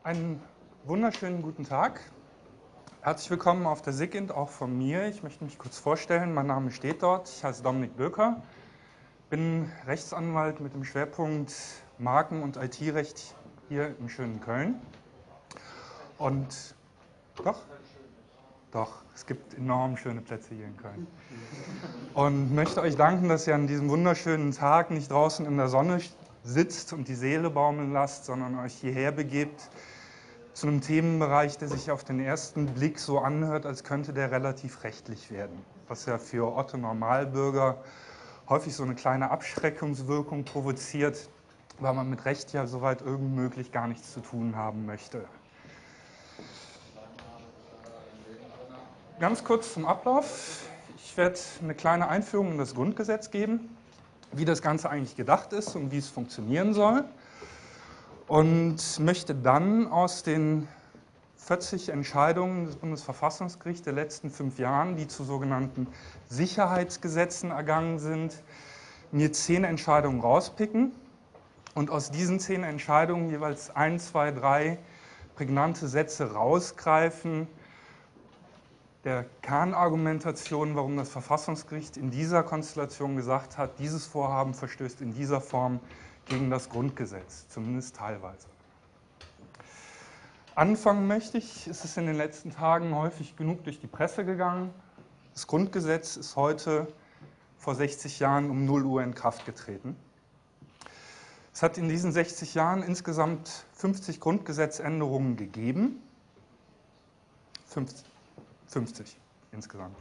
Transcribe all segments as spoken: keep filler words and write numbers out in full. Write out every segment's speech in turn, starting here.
Einen wunderschönen guten Tag. Herzlich willkommen auf der SIGINT, auch von mir. Ich möchte mich kurz vorstellen. Mein Name steht dort. Ich heiße Dominik Böker, bin Rechtsanwalt mit dem Schwerpunkt Marken- und I T-Recht hier im schönen Köln. Und doch, doch, es gibt enorm schöne Plätze hier in Köln. Und möchte euch danken, dass ihr an diesem wunderschönen Tag nicht draußen in der Sonne sitzt und die Seele baumeln lasst, sondern euch hierher begebt zu einem Themenbereich, der sich auf den ersten Blick so anhört, als könnte der relativ rechtlich werden. Was ja für Otto Normalbürger häufig so eine kleine Abschreckungswirkung provoziert, weil man mit Recht ja soweit irgend möglich gar nichts zu tun haben möchte. Ganz kurz zum Ablauf. Ich werde eine kleine Einführung in das Grundgesetz geben, wie das Ganze eigentlich gedacht ist und wie es funktionieren soll. Und möchte dann aus den vierzig Entscheidungen des Bundesverfassungsgerichts der letzten fünf Jahren, die zu sogenannten Sicherheitsgesetzen ergangen sind, mir zehn Entscheidungen rauspicken und aus diesen zehn Entscheidungen jeweils ein, zwei, drei prägnante Sätze rausgreifen, der Kernargumentation, warum das Verfassungsgericht in dieser Konstellation gesagt hat, dieses Vorhaben verstößt in dieser Form gegen das Grundgesetz, zumindest teilweise. Anfangen möchte ich, ist es in den letzten Tagen häufig genug durch die Presse gegangen. Das Grundgesetz ist heute vor sechzig Jahren um null Uhr in Kraft getreten. Es hat in diesen sechzig Jahren insgesamt fünfzig Grundgesetzänderungen gegeben. fünfzig insgesamt.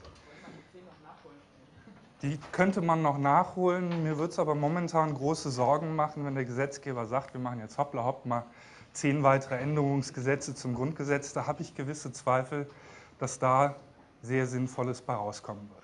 Die könnte man noch nachholen. Mir wird es aber momentan große Sorgen machen, wenn der Gesetzgeber sagt, wir machen jetzt hoppla hopp mal zehn weitere Änderungsgesetze zum Grundgesetz. Da habe ich gewisse Zweifel, dass da sehr Sinnvolles bei rauskommen würde.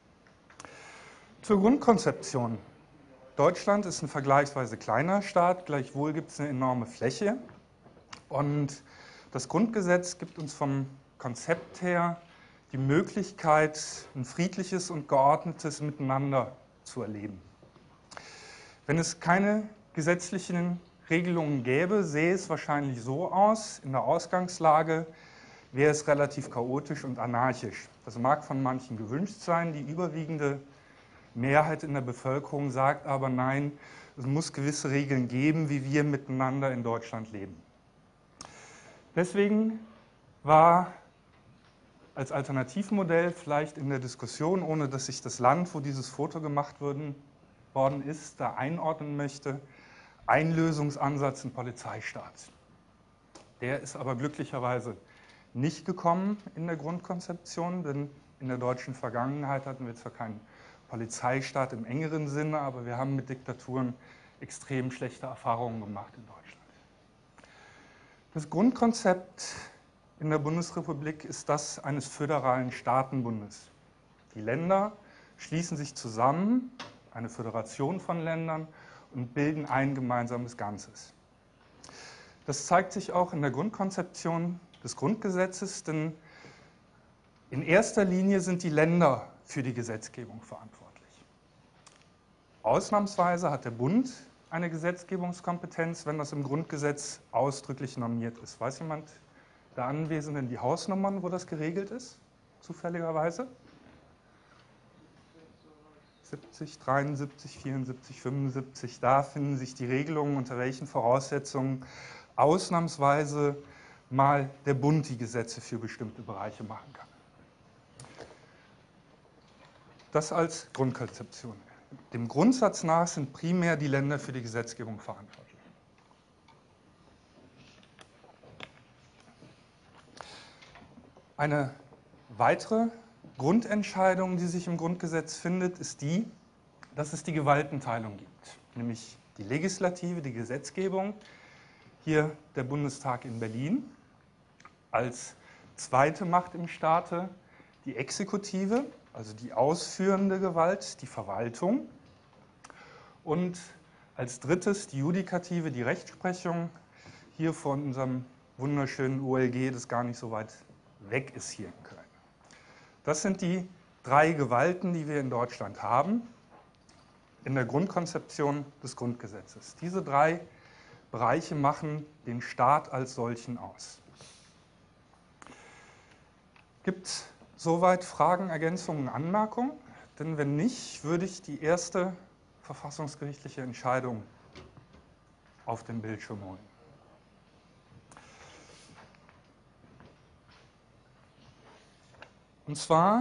Zur Grundkonzeption. Deutschland ist ein vergleichsweise kleiner Staat, gleichwohl gibt es eine enorme Fläche. Und das Grundgesetz gibt uns vom Konzept her die Möglichkeit, ein friedliches und geordnetes Miteinander zu erleben. Wenn es keine gesetzlichen Regelungen gäbe, sähe es wahrscheinlich so aus, in der Ausgangslage wäre es relativ chaotisch und anarchisch. Das mag von manchen gewünscht sein, die überwiegende Mehrheit in der Bevölkerung sagt aber nein, es muss gewisse Regeln geben, wie wir miteinander in Deutschland leben. Deswegen war als Alternativmodell vielleicht in der Diskussion, ohne dass ich das Land, wo dieses Foto gemacht worden ist, da einordnen möchte, ein Lösungsansatz ein Polizeistaat. Der ist aber glücklicherweise nicht gekommen in der Grundkonzeption, denn in der deutschen Vergangenheit hatten wir zwar keinen Polizeistaat im engeren Sinne, aber wir haben mit Diktaturen extrem schlechte Erfahrungen gemacht in Deutschland. Das Grundkonzept in der Bundesrepublik ist das eines föderalen Staatenbundes. Die Länder schließen sich zusammen, eine Föderation von Ländern, und bilden ein gemeinsames Ganzes. Das zeigt sich auch in der Grundkonzeption des Grundgesetzes, denn in erster Linie sind die Länder für die Gesetzgebung verantwortlich. Ausnahmsweise hat der Bund eine Gesetzgebungskompetenz, wenn das im Grundgesetz ausdrücklich normiert ist. Weiß jemand der Anwesenden die Hausnummern, wo das geregelt ist, zufälligerweise? siebzig, dreiundsiebzig, vierundsiebzig, fünfundsiebzig, da finden sich die Regelungen, unter welchen Voraussetzungen ausnahmsweise mal der Bund die Gesetze für bestimmte Bereiche machen kann. Das als Grundkonzeption. Dem Grundsatz nach sind primär die Länder für die Gesetzgebung verantwortlich. Eine weitere Grundentscheidung, die sich im Grundgesetz findet, ist die, dass es die Gewaltenteilung gibt, nämlich die Legislative, die Gesetzgebung, hier der Bundestag in Berlin, als zweite Macht im Staate die Exekutive, also die ausführende Gewalt, die Verwaltung, und als drittes die Judikative, die Rechtsprechung, hier von unserem wunderschönen O L G, das gar nicht so weit weg ist hier in Köln. Das sind die drei Gewalten, die wir in Deutschland haben, in der Grundkonzeption des Grundgesetzes. Diese drei Bereiche machen den Staat als solchen aus. Gibt es soweit Fragen, Ergänzungen, Anmerkungen? Denn wenn nicht, würde ich die erste verfassungsgerichtliche Entscheidung auf dem Bildschirm holen. Und zwar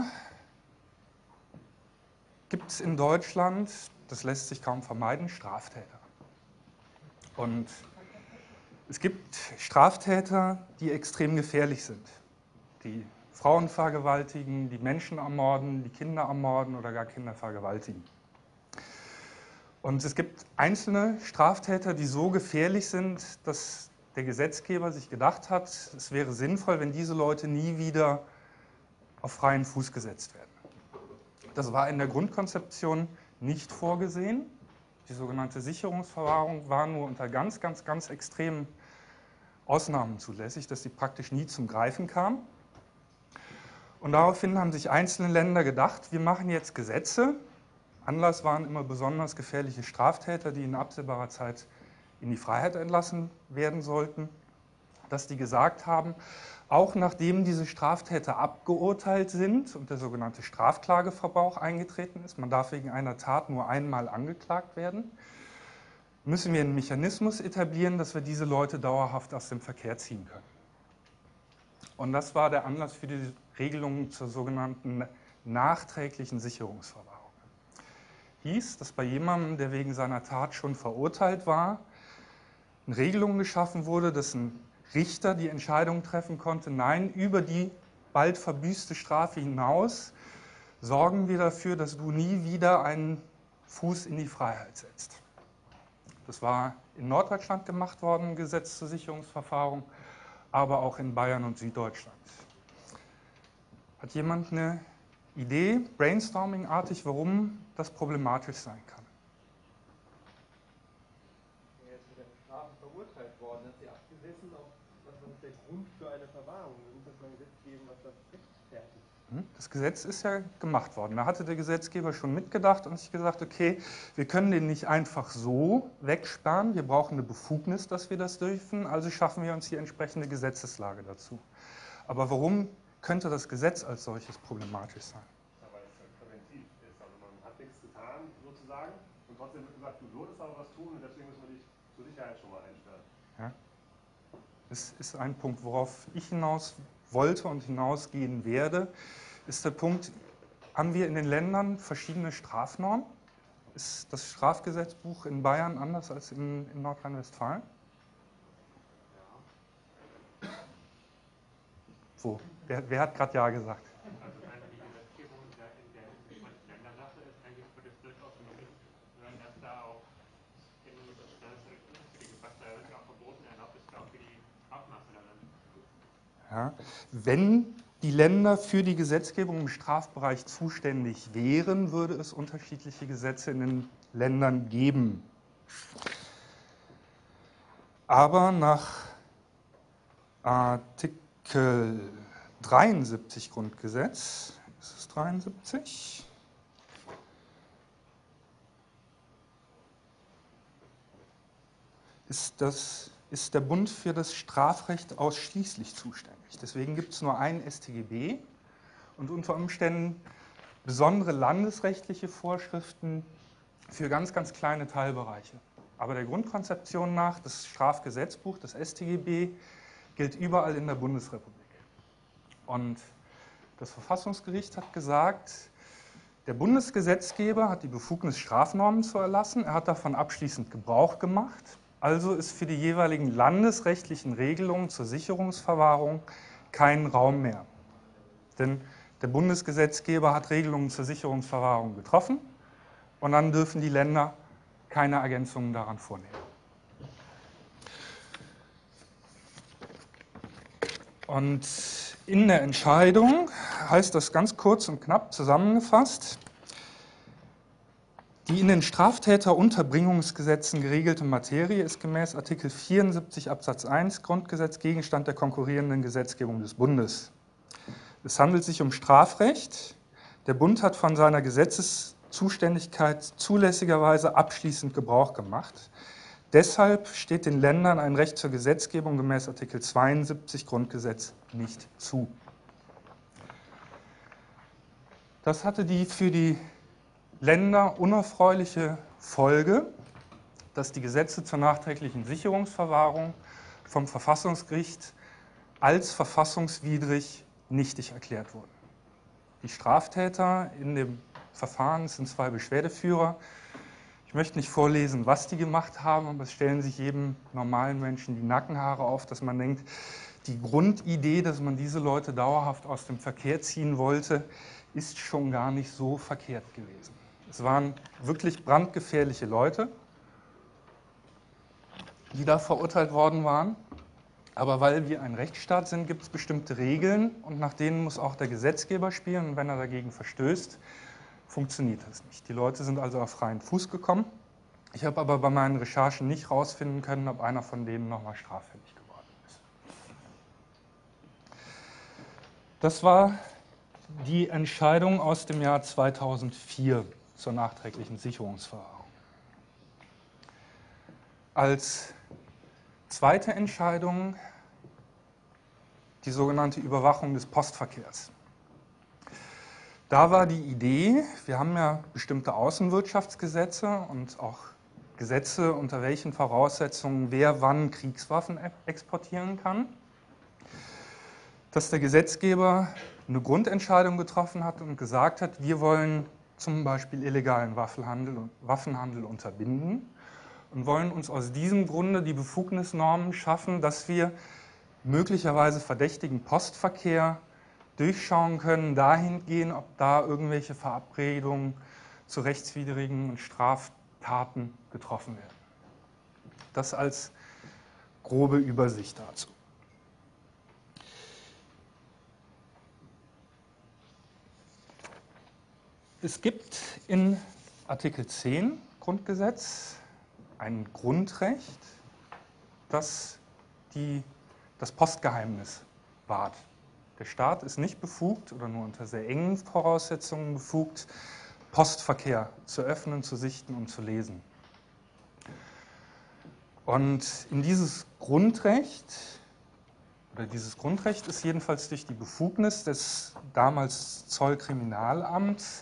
gibt es in Deutschland, das lässt sich kaum vermeiden, Straftäter. Und es gibt Straftäter, die extrem gefährlich sind, die Frauen vergewaltigen, die Menschen ermorden, die Kinder ermorden oder gar Kinder vergewaltigen. Und es gibt einzelne Straftäter, die so gefährlich sind, dass der Gesetzgeber sich gedacht hat, es wäre sinnvoll, wenn diese Leute nie wieder auf freien Fuß gesetzt werden. Das war in der Grundkonzeption nicht vorgesehen. Die sogenannte Sicherungsverwahrung war nur unter ganz, ganz, ganz extremen Ausnahmen zulässig, dass sie praktisch nie zum Greifen kam. Und daraufhin haben sich einzelne Länder gedacht, wir machen jetzt Gesetze. Anlass waren immer besonders gefährliche Straftäter, die in absehbarer Zeit in die Freiheit entlassen werden sollten, dass die gesagt haben, auch nachdem diese Straftäter abgeurteilt sind und der sogenannte Strafklageverbrauch eingetreten ist, man darf wegen einer Tat nur einmal angeklagt werden, müssen wir einen Mechanismus etablieren, dass wir diese Leute dauerhaft aus dem Verkehr ziehen können. Und das war der Anlass für die Regelung zur sogenannten nachträglichen Sicherungsverwahrung. Hieß, dass bei jemandem, der wegen seiner Tat schon verurteilt war, eine Regelung geschaffen wurde, dass ein Richter die Entscheidung treffen konnte, nein, über die bald verbüßte Strafe hinaus sorgen wir dafür, dass du nie wieder einen Fuß in die Freiheit setzt. Das war in Norddeutschland gemacht worden, Gesetz zur Sicherungsverwahrung, aber auch in Bayern und Süddeutschland. Hat jemand eine Idee, brainstorming-artig, warum das problematisch sein kann? Er ist mit der Strafe verurteilt worden, hat sie abgesessen, auf was ist der Grund für eine Verwahrung? Wir müssen das mal Gesetz geben, was das rechtfertigt. Das Gesetz ist ja gemacht worden. Da hatte der Gesetzgeber schon mitgedacht und sich gesagt, okay, wir können den nicht einfach so wegsperren, wir brauchen eine Befugnis, dass wir das dürfen, also schaffen wir uns die entsprechende Gesetzeslage dazu. Aber warum könnte das Gesetz als solches problematisch sein? Ja, weil es halt präventiv ist. Also man hat nichts getan, sozusagen, und trotzdem wird gesagt, du solltest aber was tun und deswegen müssen wir dich zur Sicherheit schon mal einsperren. Ja. Das ist ein Punkt, worauf ich hinaus wollte und hinausgehen werde, ist der Punkt, haben wir in den Ländern verschiedene Strafnormen? Ist das Strafgesetzbuch in Bayern anders als in, in Nordrhein-Westfalen? Ja. Wo? Wer, wer hat gerade Ja gesagt? Also die Gesetzgebung in der, in der manchen Ländersache ist eigentlich für das durchaus möglich, dass da auch in das gefasst da wird auch verboten erlaubt ist, auch für die Abmaße daran. Ja. Wenn die Länder für die Gesetzgebung im Strafbereich zuständig wären, würde es unterschiedliche Gesetze in den Ländern geben. Aber nach Artikel dreiundsiebzig Grundgesetz, ist es dreiundsiebzig? Ist, das, ist der Bund für das Strafrecht ausschließlich zuständig. Deswegen gibt es nur ein S t G B und unter Umständen besondere landesrechtliche Vorschriften für ganz, ganz kleine Teilbereiche. Aber der Grundkonzeption nach, das Strafgesetzbuch, das S t G B, gilt überall in der Bundesrepublik. Und das Verfassungsgericht hat gesagt, der Bundesgesetzgeber hat die Befugnis, Strafnormen zu erlassen. Er hat davon abschließend Gebrauch gemacht. Also ist für die jeweiligen landesrechtlichen Regelungen zur Sicherungsverwahrung kein Raum mehr. Denn der Bundesgesetzgeber hat Regelungen zur Sicherungsverwahrung getroffen und dann dürfen die Länder keine Ergänzungen daran vornehmen. Und in der Entscheidung heißt das ganz kurz und knapp zusammengefasst, die in den Straftäterunterbringungsgesetzen geregelte Materie ist gemäß Artikel vierundsiebzig Absatz eins Grundgesetz Gegenstand der konkurrierenden Gesetzgebung des Bundes. Es handelt sich um Strafrecht. Der Bund hat von seiner Gesetzeszuständigkeit zulässigerweise abschließend Gebrauch gemacht. Deshalb steht den Ländern ein Recht zur Gesetzgebung gemäß Artikel zweiundsiebzig Grundgesetz nicht zu. Das hatte die für die Länder unerfreuliche Folge, dass die Gesetze zur nachträglichen Sicherungsverwahrung vom Verfassungsgericht als verfassungswidrig nichtig erklärt wurden. Die Straftäter in dem Verfahren sind zwei Beschwerdeführer. Ich möchte nicht vorlesen, was die gemacht haben, aber es stellen sich jedem normalen Menschen die Nackenhaare auf, dass man denkt, die Grundidee, dass man diese Leute dauerhaft aus dem Verkehr ziehen wollte, ist schon gar nicht so verkehrt gewesen. Es waren wirklich brandgefährliche Leute, die da verurteilt worden waren. Aber weil wir ein Rechtsstaat sind, gibt es bestimmte Regeln und nach denen muss auch der Gesetzgeber spielen. Und wenn er dagegen verstößt, funktioniert das nicht. Die Leute sind also auf freien Fuß gekommen. Ich habe aber bei meinen Recherchen nicht herausfinden können, ob einer von denen nochmal straffällig geworden ist. Das war die Entscheidung aus dem Jahr zweitausendvier zur nachträglichen Sicherungsverwahrung. Als zweite Entscheidung die sogenannte Überwachung des Postverkehrs. Da war die Idee, wir haben ja bestimmte Außenwirtschaftsgesetze und auch Gesetze, unter welchen Voraussetzungen wer wann Kriegswaffen exportieren kann, dass der Gesetzgeber eine Grundentscheidung getroffen hat und gesagt hat, wir wollen zum Beispiel illegalen Waffenhandel, Waffenhandel unterbinden und wollen uns aus diesem Grunde die Befugnisnormen schaffen, dass wir möglicherweise verdächtigen Postverkehr durchschauen können, dahin gehen, ob da irgendwelche Verabredungen zu rechtswidrigen und Straftaten getroffen werden. Das als grobe Übersicht dazu. Es gibt in Artikel zehn Grundgesetz ein Grundrecht, das die, das Postgeheimnis wahrt. Der Staat ist nicht befugt oder nur unter sehr engen Voraussetzungen befugt, Postverkehr zu öffnen, zu sichten und zu lesen. Und in dieses Grundrecht, oder dieses Grundrecht ist jedenfalls durch die Befugnis des damals Zollkriminalamts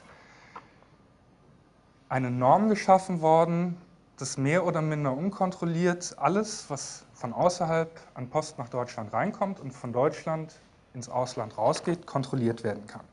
eine Norm geschaffen worden, dass mehr oder minder unkontrolliert alles, was von außerhalb an Post nach Deutschland reinkommt und von Deutschland ins Ausland rausgeht, kontrolliert werden kann.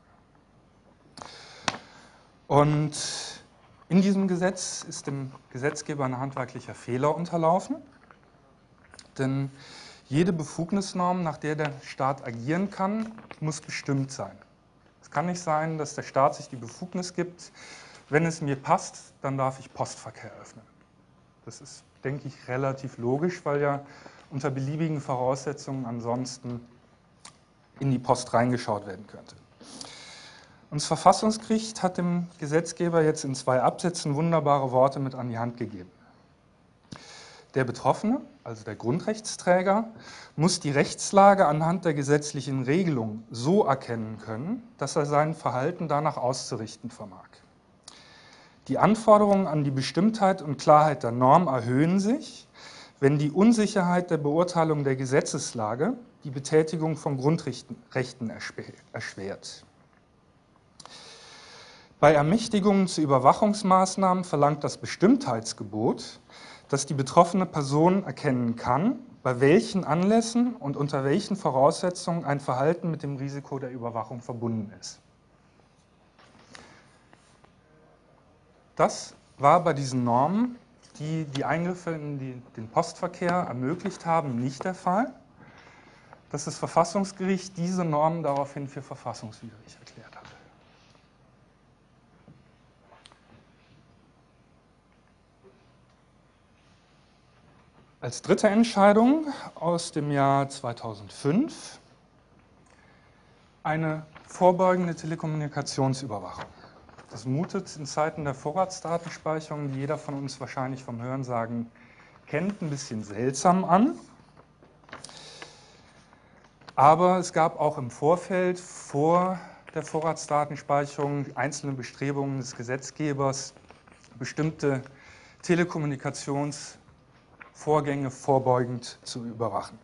Und in diesem Gesetz ist dem Gesetzgeber ein handwerklicher Fehler unterlaufen, denn jede Befugnisnorm, nach der der Staat agieren kann, muss bestimmt sein. Es kann nicht sein, dass der Staat sich die Befugnis gibt, wenn es mir passt, dann darf ich Postverkehr öffnen. Das ist, denke ich, relativ logisch, weil ja unter beliebigen Voraussetzungen ansonsten in die Post reingeschaut werden könnte. Und das Verfassungsgericht hat dem Gesetzgeber jetzt in zwei Absätzen wunderbare Worte mit an die Hand gegeben. Der Betroffene, also der Grundrechtsträger, muss die Rechtslage anhand der gesetzlichen Regelung so erkennen können, dass er sein Verhalten danach auszurichten vermag. Die Anforderungen an die Bestimmtheit und Klarheit der Norm erhöhen sich, wenn die Unsicherheit der Beurteilung der Gesetzeslage die Betätigung von Grundrechten erschwert. Bei Ermächtigungen zu Überwachungsmaßnahmen verlangt das Bestimmtheitsgebot, dass die betroffene Person erkennen kann, bei welchen Anlässen und unter welchen Voraussetzungen ein Verhalten mit dem Risiko der Überwachung verbunden ist. Das war bei diesen Normen, die die Eingriffe in die, den Postverkehr ermöglicht haben, nicht der Fall, dass das Verfassungsgericht diese Normen daraufhin für verfassungswidrig erklärt hat. Als dritte Entscheidung aus dem Jahr zweitausendfünf eine vorbeugende Telekommunikationsüberwachung. Das mutet in Zeiten der Vorratsdatenspeicherung, die jeder von uns wahrscheinlich vom Hörensagen kennt, ein bisschen seltsam an. Aber es gab auch im Vorfeld, vor der Vorratsdatenspeicherung, einzelne Bestrebungen des Gesetzgebers, bestimmte Telekommunikationsvorgänge Vorgänge vorbeugend zu überwachen.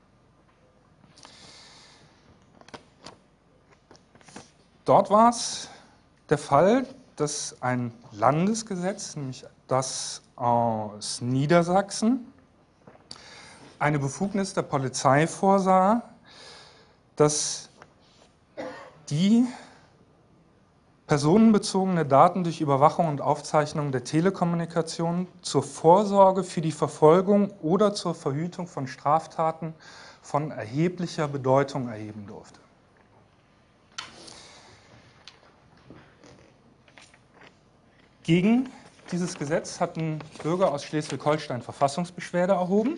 Dort war es der Fall, dass ein Landesgesetz, nämlich das aus Niedersachsen, eine Befugnis der Polizei vorsah, dass die personenbezogene Daten durch Überwachung und Aufzeichnung der Telekommunikation zur Vorsorge für die Verfolgung oder zur Verhütung von Straftaten von erheblicher Bedeutung erheben durfte. Gegen dieses Gesetz hatten Bürger aus Schleswig-Holstein Verfassungsbeschwerde erhoben.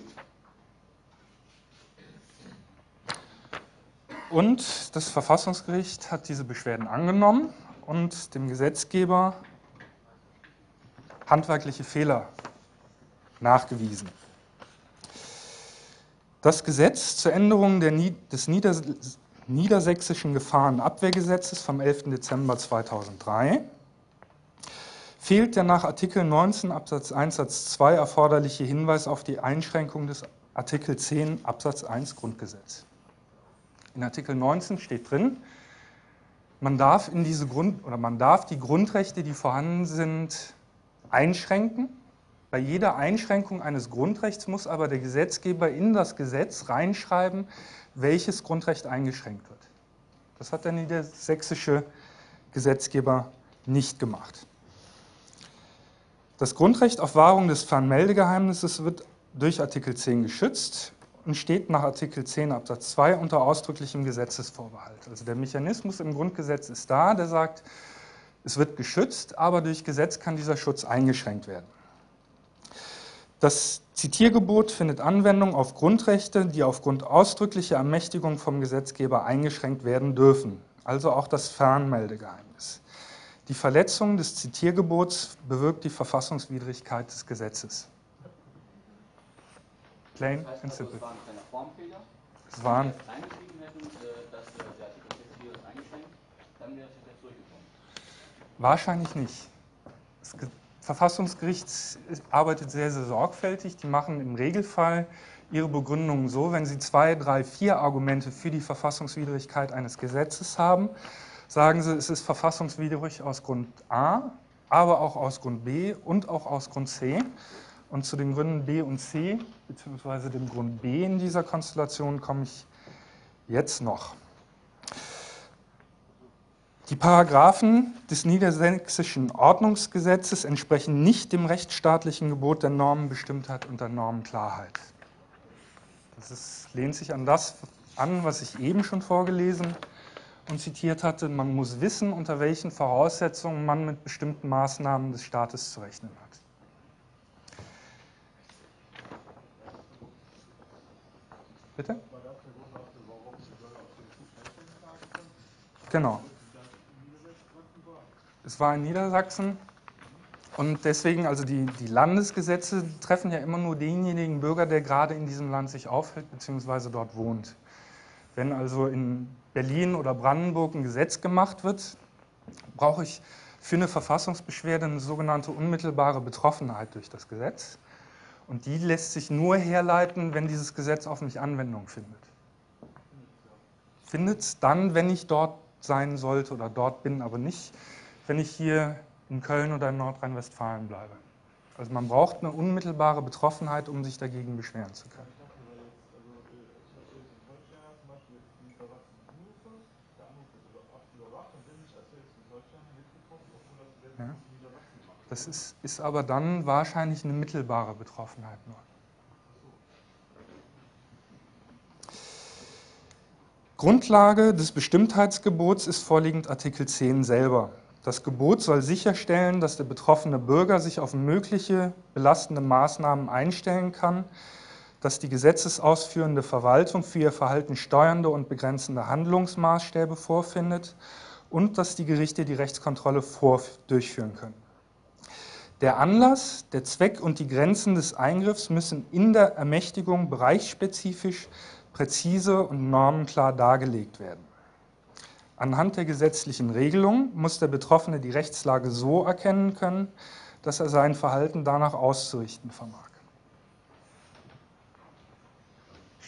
Und das Verfassungsgericht hat diese Beschwerden angenommen und dem Gesetzgeber handwerkliche Fehler nachgewiesen. Das Gesetz zur Änderung der, des Nieders, Niedersächsischen Gefahrenabwehrgesetzes vom elften Dezember zweitausenddrei fehlt der nach Artikel neunzehn Absatz eins Satz zwei erforderliche Hinweis auf die Einschränkung des Artikel zehn Absatz eins Grundgesetz. In Artikel neunzehn steht drin, man darf, in diese Grund, oder man darf die Grundrechte, die vorhanden sind, einschränken. Bei jeder Einschränkung eines Grundrechts muss aber der Gesetzgeber in das Gesetz reinschreiben, welches Grundrecht eingeschränkt wird. Das hat der niedersächsische Gesetzgeber nicht gemacht. Das Grundrecht auf Wahrung des Fernmeldegeheimnisses wird durch Artikel zehn geschützt und steht nach Artikel zehn Absatz zwei unter ausdrücklichem Gesetzesvorbehalt. Also der Mechanismus im Grundgesetz ist da, der sagt, es wird geschützt, aber durch Gesetz kann dieser Schutz eingeschränkt werden. Das Zitiergebot findet Anwendung auf Grundrechte, die aufgrund ausdrücklicher Ermächtigung vom Gesetzgeber eingeschränkt werden dürfen, also auch das Fernmeldegeheimnis. Die Verletzung des Zitiergebots bewirkt die Verfassungswidrigkeit des Gesetzes. Plain Das heißt and also, simple. es waren keine Formfehler. Es waren, Wenn wir jetzt reingeschrieben hätten, dass der Artikel sechs vier ist eingeschränkt, dann wäre es jetzt durchgekommen. wahrscheinlich nicht. Das Verfassungsgericht arbeitet sehr, sehr sorgfältig. Die machen im Regelfall ihre Begründungen so, wenn sie zwei, drei, vier Argumente für die Verfassungswidrigkeit eines Gesetzes haben, sagen sie, es ist verfassungswidrig aus Grund A, aber auch aus Grund B und auch aus Grund C. Und zu den Gründen B und C, beziehungsweise dem Grund B in dieser Konstellation, komme ich jetzt noch. Die Paragraphen des Niedersächsischen Ordnungsgesetzes entsprechen nicht dem rechtsstaatlichen Gebot der Normenbestimmtheit und der Normenklarheit. Das ist, lehnt sich an das an, was ich eben schon vorgelesen und zitiert hatte. Man muss wissen, unter welchen Voraussetzungen man mit bestimmten Maßnahmen des Staates zu rechnen hat. Bitte? Genau. Es war in Niedersachsen und deswegen, also die, die Landesgesetze treffen ja immer nur denjenigen Bürger, der gerade in diesem Land sich aufhält bzw. dort wohnt. Wenn also in Berlin oder Brandenburg ein Gesetz gemacht wird, brauche ich für eine Verfassungsbeschwerde eine sogenannte unmittelbare Betroffenheit durch das Gesetz. Und die lässt sich nur herleiten, wenn dieses Gesetz auf mich Anwendung findet. Findet es dann, wenn ich dort sein sollte oder dort bin, aber nicht, wenn ich hier in Köln oder in Nordrhein-Westfalen bleibe. Also man braucht eine unmittelbare Betroffenheit, um sich dagegen beschweren zu können. Ja. Das ist, ist aber dann wahrscheinlich eine mittelbare Betroffenheit nur. Grundlage des Bestimmtheitsgebots ist vorliegend Artikel zehn selber. Das Gebot soll sicherstellen, dass der betroffene Bürger sich auf mögliche belastende Maßnahmen einstellen kann, dass die gesetzesausführende Verwaltung für ihr Verhalten steuernde und begrenzende Handlungsmaßstäbe vorfindet und dass die Gerichte die Rechtskontrolle vor durchführen können. Der Anlass, der Zweck und die Grenzen des Eingriffs müssen in der Ermächtigung bereichsspezifisch, präzise und normenklar dargelegt werden. Anhand der gesetzlichen Regelung muss der Betroffene die Rechtslage so erkennen können, dass er sein Verhalten danach auszurichten vermag.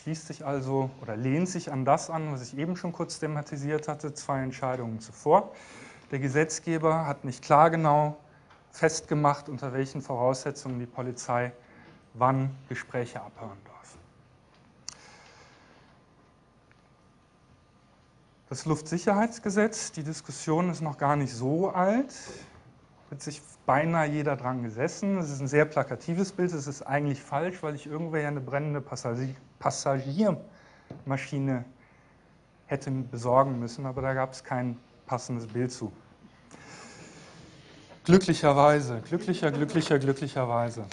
schließt sich also oder lehnt sich an das an, was ich eben schon kurz thematisiert hatte, zwei Entscheidungen zuvor. Der Gesetzgeber hat nicht klar genau festgemacht, unter welchen Voraussetzungen die Polizei wann Gespräche abhören darf. Das Luftsicherheitsgesetz, die Diskussion ist noch gar nicht so alt, hat sich beinahe jeder dran gesessen. Es ist ein sehr plakatives Bild, es ist eigentlich falsch, weil ich irgendwer eine brennende Passagier Passagiermaschine hätte besorgen müssen, aber da gab es kein passendes Bild zu. Glücklicherweise, glücklicher, glücklicher, glücklicherweise.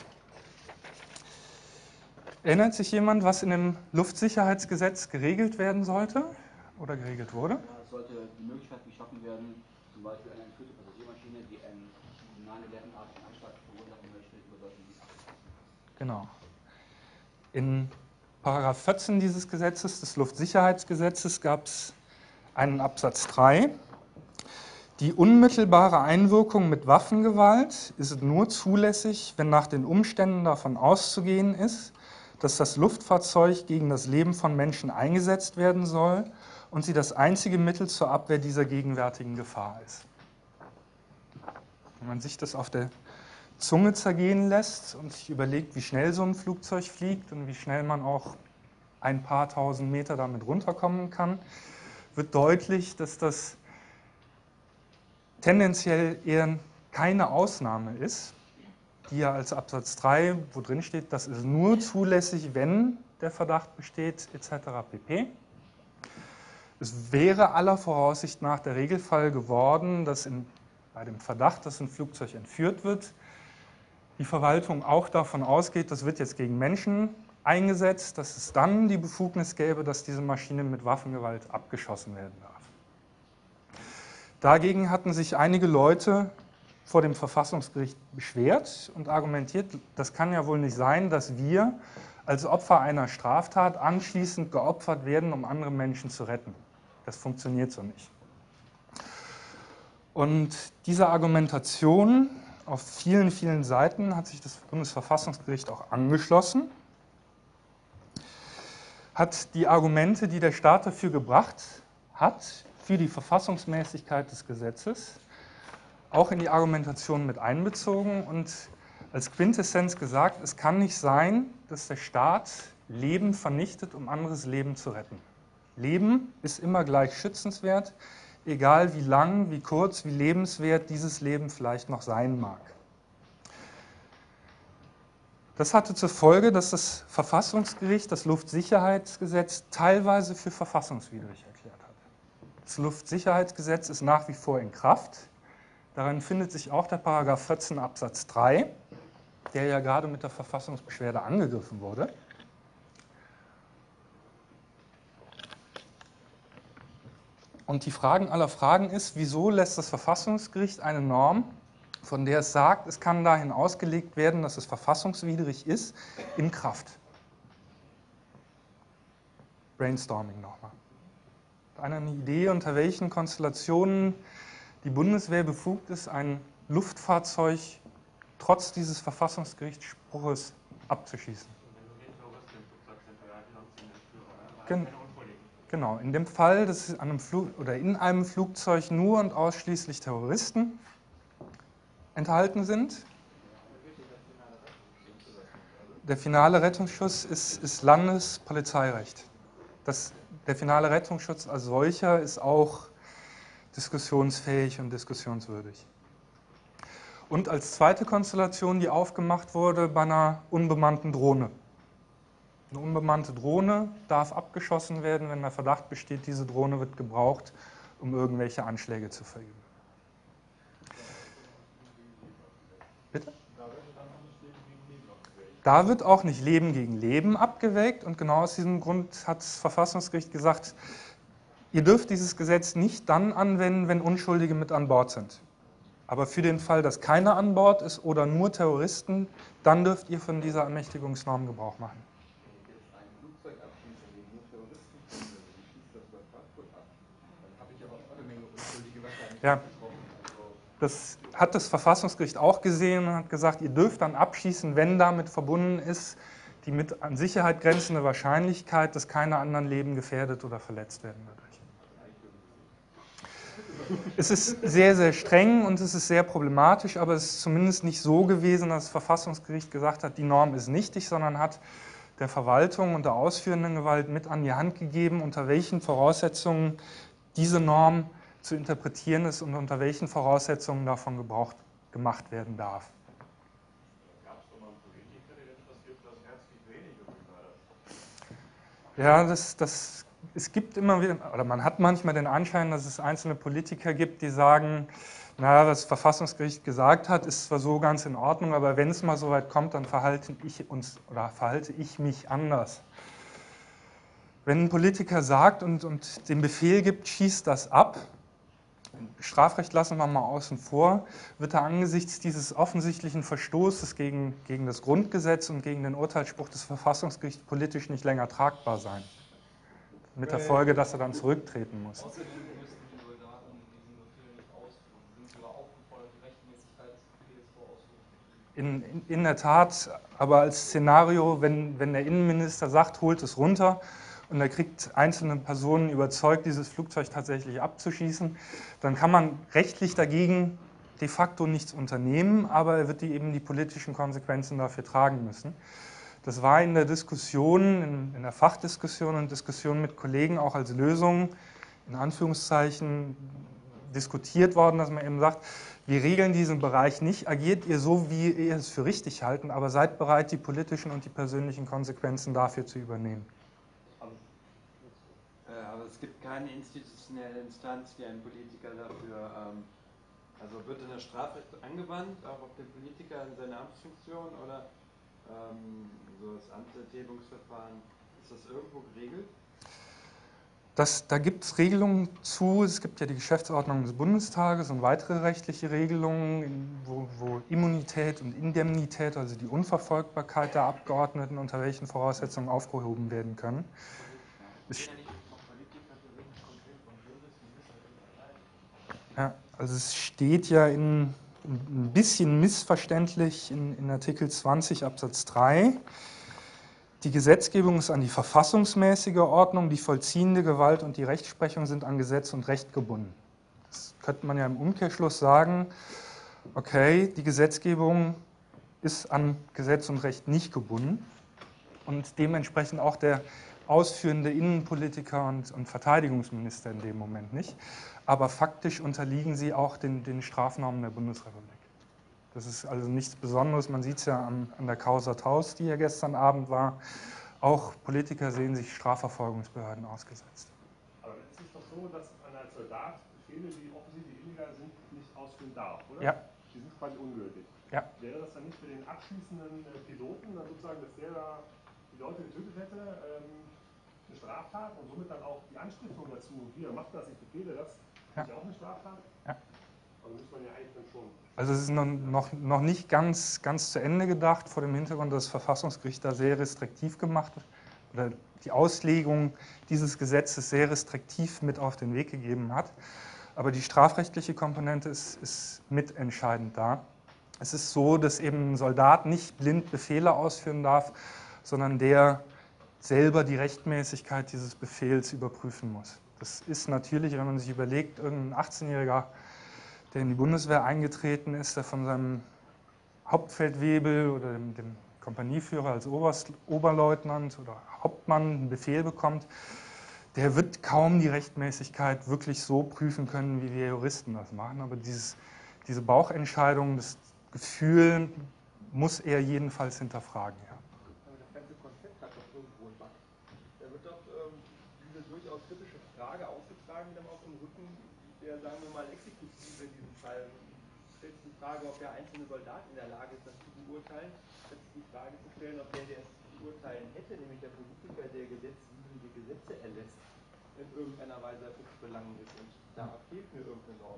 Erinnert sich jemand, was in dem Luftsicherheitsgesetz geregelt werden sollte oder geregelt wurde? Ja, es sollte die Möglichkeit geschaffen werden, zum Beispiel eine entführte Passagiermaschine, die einen neun elf-artigen Anschlag verursachen möchte, über solche Dienste. Genau. In Paragraph vierzehn dieses Gesetzes, des Luftsicherheitsgesetzes, gab es einen Absatz drei. Die unmittelbare Einwirkung mit Waffengewalt ist nur zulässig, wenn nach den Umständen davon auszugehen ist, dass das Luftfahrzeug gegen das Leben von Menschen eingesetzt werden soll und sie das einzige Mittel zur Abwehr dieser gegenwärtigen Gefahr ist. Wenn man sich das auf der Zunge zergehen lässt und sich überlegt, wie schnell so ein Flugzeug fliegt und wie schnell man auch ein paar tausend Meter damit runterkommen kann, wird deutlich, dass das tendenziell eher keine Ausnahme ist, die ja als Absatz drei, wo drin steht, das ist nur zulässig, wenn der Verdacht besteht, et cetera pp. Es wäre aller Voraussicht nach der Regelfall geworden, dass in, bei dem Verdacht, dass ein Flugzeug entführt wird, die Verwaltung auch davon ausgeht, das wird jetzt gegen Menschen eingesetzt, dass es dann die Befugnis gäbe, dass diese Maschine mit Waffengewalt abgeschossen werden darf. Dagegen hatten sich einige Leute vor dem Verfassungsgericht beschwert und argumentiert, das kann ja wohl nicht sein, dass wir als Opfer einer Straftat anschließend geopfert werden, um andere Menschen zu retten. Das funktioniert so nicht. Und diese Argumentation auf vielen, vielen Seiten hat sich das Bundesverfassungsgericht auch angeschlossen, hat die Argumente, die der Staat dafür gebracht hat, für die Verfassungsmäßigkeit des Gesetzes, auch in die Argumentation mit einbezogen und als Quintessenz gesagt, es kann nicht sein, dass der Staat Leben vernichtet, um anderes Leben zu retten. Leben ist immer gleich schützenswert, egal wie lang, wie kurz, wie lebenswert dieses Leben vielleicht noch sein mag. Das hatte zur Folge, dass das Verfassungsgericht das Luftsicherheitsgesetz teilweise für verfassungswidrig erklärt hat. Das Luftsicherheitsgesetz ist nach wie vor in Kraft. Darin findet sich auch der Paragraph vierzehn Absatz drei, der ja gerade mit der Verfassungsbeschwerde angegriffen wurde. Und die Fragen aller Fragen ist, wieso lässt das Verfassungsgericht eine Norm, von der es sagt, es kann dahin ausgelegt werden, dass es verfassungswidrig ist, in Kraft? Brainstorming nochmal. Hat einer eine Idee, unter welchen Konstellationen die Bundeswehr befugt ist, ein Luftfahrzeug trotz dieses Verfassungsgerichtsspruches abzuschießen? Gen genau, in dem Fall, dass an einem Flug oder in einem Flugzeug nur und ausschließlich Terroristen enthalten sind. Der finale Rettungsschutz ist, ist Landespolizeirecht. Das, der finale Rettungsschutz als solcher ist auch diskussionsfähig und diskussionswürdig. Und als zweite Konstellation, die aufgemacht wurde, bei einer unbemannten Drohne. Eine unbemannte Drohne darf abgeschossen werden, wenn der Verdacht besteht, diese Drohne wird gebraucht, um irgendwelche Anschläge zu verüben. Bitte? Da wird auch nicht Leben gegen Leben abgewägt und genau aus diesem Grund hat das Verfassungsgericht gesagt, ihr dürft dieses Gesetz nicht dann anwenden, wenn Unschuldige mit an Bord sind. Aber für den Fall, dass keiner an Bord ist oder nur Terroristen, dann dürft ihr von dieser Ermächtigungsnorm Gebrauch machen. Ja, das hat das Verfassungsgericht auch gesehen und hat gesagt, ihr dürft dann abschießen, wenn damit verbunden ist, die mit an Sicherheit grenzende Wahrscheinlichkeit, dass keine anderen Leben gefährdet oder verletzt werden dadurch. Es ist sehr, sehr streng und es ist sehr problematisch, aber es ist zumindest nicht so gewesen, dass das Verfassungsgericht gesagt hat, die Norm ist nichtig, sondern hat der Verwaltung und der ausführenden Gewalt mit an die Hand gegeben, unter welchen Voraussetzungen diese Norm zu interpretieren ist und unter welchen Voraussetzungen davon Gebrauch gemacht werden darf. Gab es doch mal einen Politiker, der etwas gibt, das herzlich wenige gefördert? Ja, das, das, es gibt immer wieder, oder man hat manchmal den Anschein, dass es einzelne Politiker gibt, die sagen, na, was das Verfassungsgericht gesagt hat, ist zwar so ganz in Ordnung, aber wenn es mal so weit kommt, dann verhalte ich, uns, oder verhalte ich mich anders. Wenn ein Politiker sagt und, und den Befehl gibt, schießt das ab, Strafrecht lassen wir mal außen vor, wird er angesichts dieses offensichtlichen Verstoßes gegen, gegen das Grundgesetz und gegen den Urteilsspruch des Verfassungsgerichts politisch nicht länger tragbar sein. Mit der Folge, dass er dann zurücktreten muss. Außerdem müssten die Soldaten diesen Befehl nicht ausführen. Sie sind sogar aufgefordert, die Rechtmäßigkeit des Befehls vorauszusetzen. In, in, in der Tat, aber als Szenario, wenn, wenn der Innenminister sagt, holt es runter und er kriegt einzelne Personen überzeugt, dieses Flugzeug tatsächlich abzuschießen, dann kann man rechtlich dagegen de facto nichts unternehmen, aber er wird die, eben die politischen Konsequenzen dafür tragen müssen. Das war in der Diskussion, in, in der Fachdiskussion und Diskussion mit Kollegen auch als Lösung, in Anführungszeichen, diskutiert worden, dass man eben sagt, wir regeln diesen Bereich nicht, agiert ihr so, wie ihr es für richtig halten, aber seid bereit, die politischen und die persönlichen Konsequenzen dafür zu übernehmen. Aber es gibt keine institutionelle Instanz, die einen Politiker dafür, ähm, also wird in das Strafrecht angewandt, auch auf den Politiker in seiner Amtsfunktion oder ähm, so das Amtsenthebungsverfahren, ist das irgendwo geregelt? Das, da gibt es Regelungen zu, es gibt ja die Geschäftsordnung des Bundestages und weitere rechtliche Regelungen, wo, wo Immunität und Indemnität, also die Unverfolgbarkeit der Abgeordneten, unter welchen Voraussetzungen aufgehoben werden können. Es, ja, also es steht ja in, ein bisschen missverständlich in, in Artikel zwanzig Absatz drei, die Gesetzgebung ist an die verfassungsmäßige Ordnung, die vollziehende Gewalt und die Rechtsprechung sind an Gesetz und Recht gebunden. Das könnte man ja im Umkehrschluss sagen, okay, die Gesetzgebung ist an Gesetz und Recht nicht gebunden und dementsprechend auch der ausführende Innenpolitiker und, und Verteidigungsminister in dem Moment nicht. Aber faktisch unterliegen sie auch den, den Strafnormen der Bundesrepublik. Das ist also nichts Besonderes. Man sieht es ja an, an der Causa Taus, die ja gestern Abend war. Auch Politiker sehen sich Strafverfolgungsbehörden ausgesetzt. Aber es ist doch so, dass man als Soldat Befehle, die offensichtlich illegal sind, nicht ausführen darf, oder? Ja. Die sind quasi ungültig. Ja. Wäre das dann nicht für den abschließenden Piloten, dann sozusagen, dass der da die Leute getötet hätte, ähm, eine Straftat und somit dann auch die Anstiftung dazu, hier, macht das, ich befehle das, ja. ist ja auch eine Straftat? Ja. Also muss man ja eigentlich dann schon. Also es ist noch, noch, noch nicht ganz, ganz zu Ende gedacht, vor dem Hintergrund, dass das Verfassungsgericht da sehr restriktiv gemacht hat, oder die Auslegung dieses Gesetzes sehr restriktiv mit auf den Weg gegeben hat. Aber die strafrechtliche Komponente ist, ist mitentscheidend da. Es ist so, dass eben ein Soldat nicht blind Befehle ausführen darf, sondern der selber die Rechtmäßigkeit dieses Befehls überprüfen muss. Das ist natürlich, wenn man sich überlegt, irgendein achtzehnjähriger, der in die Bundeswehr eingetreten ist, der von seinem Hauptfeldwebel oder dem, dem Kompanieführer als Oberst, Oberleutnant oder Hauptmann einen Befehl bekommt, der wird kaum die Rechtmäßigkeit wirklich so prüfen können, wie wir Juristen das machen. Aber dieses, diese Bauchentscheidung, das Gefühl muss er jedenfalls hinterfragen. Ja. Aber das ganze Konzept hat doch irgendwo einen Bug. Da wird doch ähm, diese durchaus kritische Frage ausgetragen, dann auf dem Rücken der, sagen wir mal, Exekutive in diesem Fall. Stellt sich die Frage, ob der einzelne Soldat in der Lage ist, das zu beurteilen. Stellt sich die Frage zu stellen, ob der, der es zu beurteilen hätte, nämlich der Politiker, der gesetzwidrige Gesetze erlässt, in irgendeiner Weise belangen ist. Und da fehlt mir irgendeine Norm.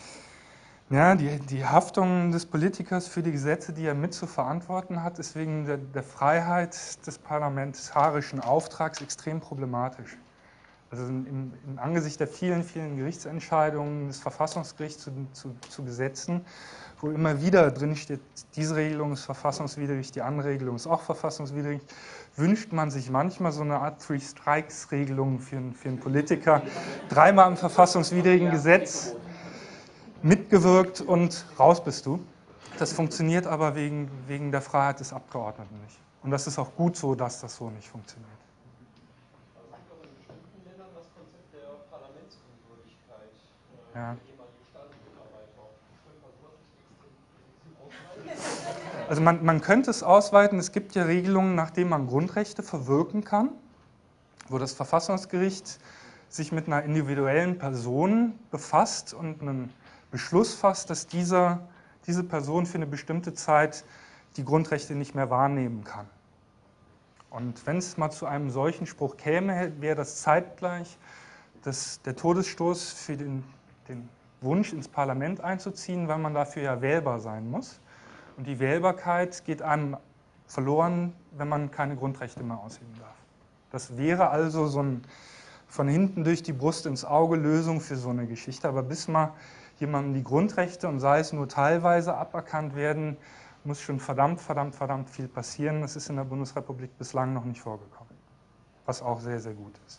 Ja, die, die Haftung des Politikers für die Gesetze, die er mit zu verantworten hat, ist wegen der, der Freiheit des parlamentarischen Auftrags extrem problematisch. Also im, im Angesicht der vielen, vielen Gerichtsentscheidungen des Verfassungsgerichts zu, zu, zu Gesetzen, wo immer wieder drin steht, diese Regelung ist verfassungswidrig, die andere Regelung ist auch verfassungswidrig, wünscht man sich manchmal so eine Art Three-Strikes-Regelung für, für einen Politiker. Dreimal im verfassungswidrigen Gesetz mitgewirkt und raus bist du. Das funktioniert aber wegen, wegen der Freiheit des Abgeordneten nicht. Und das ist auch gut so, dass das so nicht funktioniert. Also es gibt auch in bestimmten Ländern das Konzept der Parlamentsunwürdigkeit äh, Ja. der ehemaligen Staatsmitarbeiter. Könnte man sowas nicht extrem ausweiten? Also man, man könnte es ausweiten. Es gibt ja Regelungen, nach denen man Grundrechte verwirken kann, wo das Verfassungsgericht sich mit einer individuellen Person befasst und einen Beschluss fasst, dass dieser, diese Person für eine bestimmte Zeit die Grundrechte nicht mehr wahrnehmen kann. Und wenn es mal zu einem solchen Spruch käme, wäre das zeitgleich dass der Todesstoß für den, den Wunsch, ins Parlament einzuziehen, weil man dafür ja wählbar sein muss. Und die Wählbarkeit geht einem verloren, wenn man keine Grundrechte mehr ausüben darf. Das wäre also so ein von hinten durch die Brust ins Auge Lösung für so eine Geschichte. Aber bis mal jemandem die Grundrechte und sei es nur teilweise aberkannt werden, muss schon verdammt, verdammt, verdammt viel passieren. Das ist in der Bundesrepublik bislang noch nicht vorgekommen, was auch sehr, sehr gut ist.